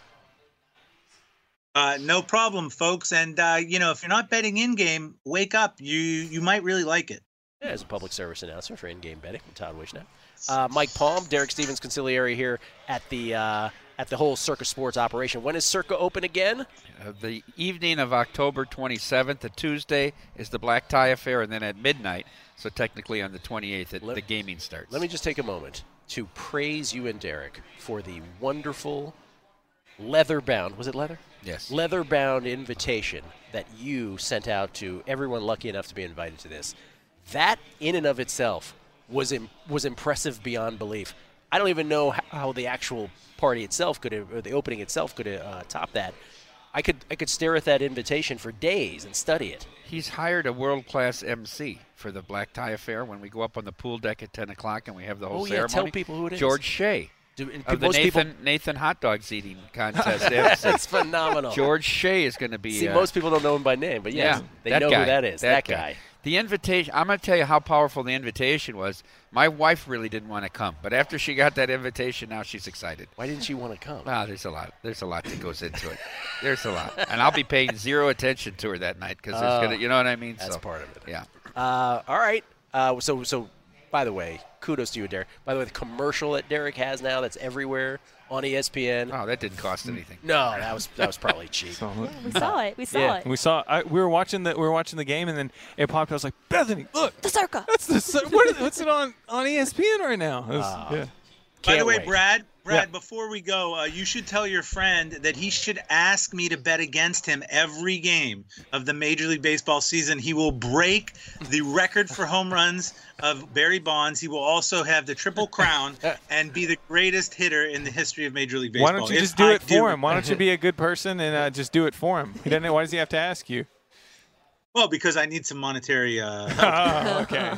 No problem, folks. And, if you're not betting in-game, wake up. You might really like it. Yeah, as a public service announcer for in-game betting, Todd Wishnev. Mike Palm, Derek Stevens Conciliary here at the whole Circa Sports operation. When is Circa open again? The evening of October 27th, a Tuesday, is the Black Tie Affair, and then at midnight, so technically on the 28th, the gaming starts. Let me just take a moment to praise you and Derek for the wonderful leather-bound, was it leather? Yes. Leather-bound invitation that you sent out to everyone lucky enough to be invited to this. That, in and of itself, was impressive beyond belief. I don't even know how the actual party itself or the opening itself could top that. I could stare at that invitation for days and study it. He's hired a world-class MC for the Black Tie Affair when we go up on the pool deck at 10 o'clock and we have the whole ceremony. Tell people who it is. George Shea. Of the Nathan hot dogs eating contest. That's phenomenal. George Shea is going to be. See, most people don't know him by name, but yes, they know who that is. That guy. The invitation. I'm going to tell you how powerful the invitation was. My wife really didn't want to come, but after she got that invitation, now she's excited. Why didn't she want to come? Well, there's a lot. There's a lot that goes into it. There's a lot, and I'll be paying zero attention to her that night because there's gonna. You know what I mean? That's part of it. Yeah. All right. So. By the way, kudos to you, Derek. By the way, the commercial that Derek has now that's everywhere on ESPN. Oh, that didn't cost anything. No, that was probably cheap. We saw it. We saw it. We were watching the game, and then it popped. I was like, Bethany, look, the Circa. That's the what's it on ESPN right now? By the way, Brad, before we go, you should tell your friend that he should ask me to bet against him every game of the Major League Baseball season. He will break the record for home runs of Barry Bonds. He will also have the Triple Crown and be the greatest hitter in the history of Major League Baseball. Why don't you just do it for him? Why don't you be a good person and just do it for him? He doesn't know. Why does he have to ask you? Well, because I need some monetary help. Okay.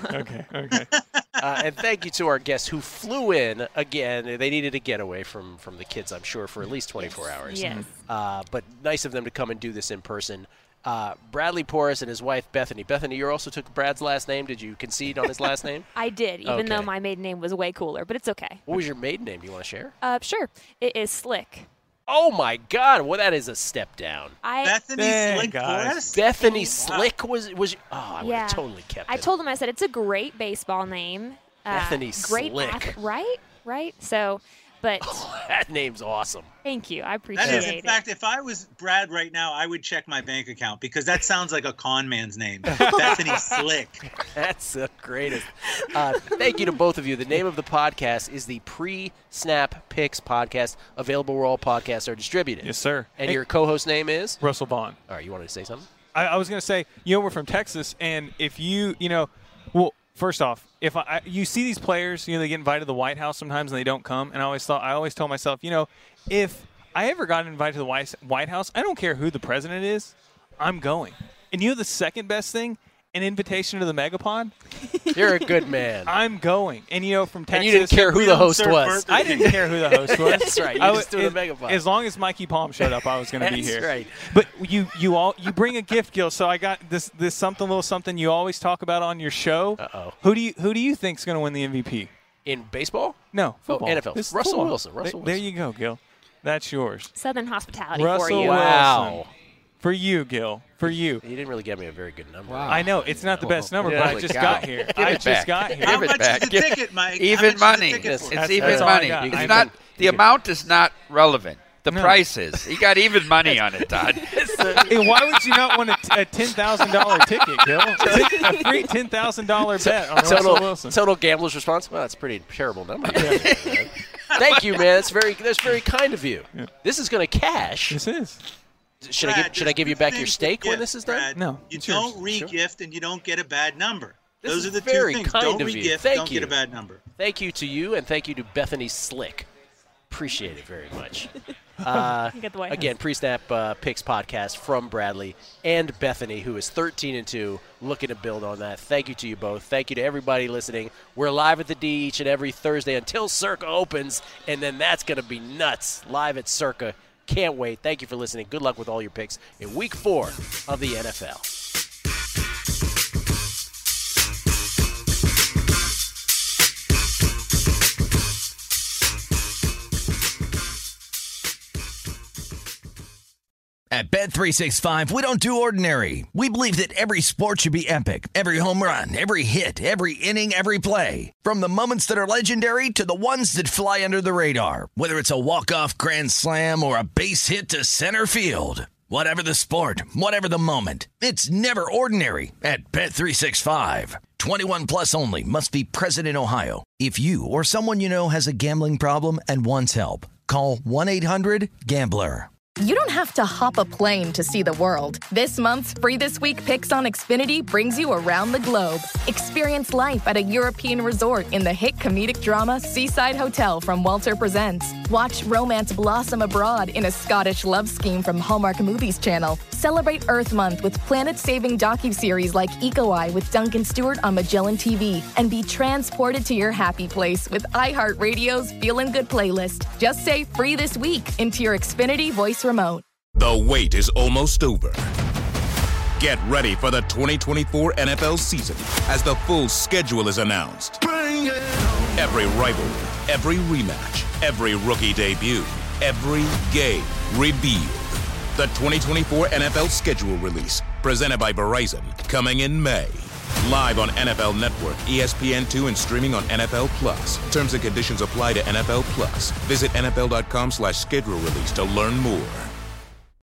And thank you to our guests who flew in again. They needed a getaway from the kids, I'm sure, for at least 24 hours. Yes. But nice of them to come and do this in person. Bradley Porras and his wife, Bethany. Bethany, you also took Brad's last name. Did you concede on his last name? I did, even though my maiden name was way cooler, but it's okay. What was your maiden name? Do you want to share? Sure. It is Slick. Oh, my God. Well, that is a step down. Bethany Slick Porras? Bethany Slick was I would have totally kept it. I told him, I said, it's a great baseball name. Bethany great Slick. Right? So, but. That name's awesome. Thank you. I appreciate it. In fact, if I was Brad right now, I would check my bank account because that sounds like a con man's name. Bethany Slick. That's the greatest. Thank you to both of you. The name of the podcast is the Pre-Snap Picks Podcast, available where all podcasts are distributed. Yes, sir. And your co-host name is? Russell Vaughn. All right, you wanted to say something? I was going to say, we're from Texas, and if first off, if you see these players, they get invited to the White House sometimes and they don't come. And I always told myself, if I ever got invited to the White House, I don't care who the president is, I'm going. And the second best thing, an invitation to the Megapod. You're a good man. I'm going. And from Texas, and you didn't care who the host was. I didn't care who the host was. That's right. You just do the Megapod. As long as Mikey Palm showed up, I was going to be here. That's right. But you bring a gift, Gil. So I got this little something you always talk about on your show. Uh-oh. Who do you think's going to win the MVP? In baseball? No, football. NFL. Russell Wilson. There you go, Gil. That's yours. Southern hospitality Russell for you. Wow. For you, Gil. For you. You didn't really get me a very good number. Wow. I know. It's not the best number, but I just got here. How much is the ticket, Mike? Even money. It's even money. It's not. The amount is not relevant. The price is. You got even money on it, Todd. Why would you not want a $10,000 ticket, Gil? A free $10,000 bet on Russell Wilson. Total gambler's response? Well, that's a pretty terrible number. Thank you, man. That's very kind of you. Yeah. This is going to cash. This is. Should I give you back your steak when this is done? Brad, No. You don't re-gift and you don't get a bad number. This Those is are the very two things. kind Don't of you. re-gift, Thank don't you. get a bad number. Thank you to you, and thank you to Bethany Slick. Appreciate it very much. Again, pre-snap picks podcast from Bradley and Bethany, who is 13-2, looking to build on that. Thank you to you both. Thank you to everybody listening. We're live at the D each and every Thursday until Circa opens, and then that's going to be nuts. Live at Circa. Can't wait. Thank you for listening. Good luck with all your picks in Week 4 of the NFL. At Bet365, we don't do ordinary. We believe that every sport should be epic. Every home run, every hit, every inning, every play. From the moments that are legendary to the ones that fly under the radar. Whether it's a walk-off grand slam or a base hit to center field. Whatever the sport, whatever the moment. It's never ordinary at Bet365. 21 plus only. Must be present in Ohio. If you or someone you know has a gambling problem and wants help, call 1-800-GAMBLER. You don't have to hop a plane to see the world. This month's Free This Week Picks on Xfinity brings you around the globe. Experience life at a European resort in the hit comedic drama Seaside Hotel from Walter Presents. Watch romance blossom abroad in a Scottish love scheme from Hallmark Movies Channel. Celebrate Earth Month with planet-saving docuseries like Eco Eye with Duncan Stewart on Magellan TV. And be transported to your happy place with iHeartRadio's Feelin' Good playlist. Just say Free This Week into your Xfinity voice remote. The wait is almost over. Get ready for the 2024 NFL season as the full schedule is announced. Every rivalry, every rematch, every rookie debut, every game revealed. The 2024 NFL schedule release, presented by Verizon, coming in May. Live on NFL Network, ESPN2, and streaming on NFL Plus. Terms and conditions apply to NFL Plus. Visit NFL.com/schedule release to learn more.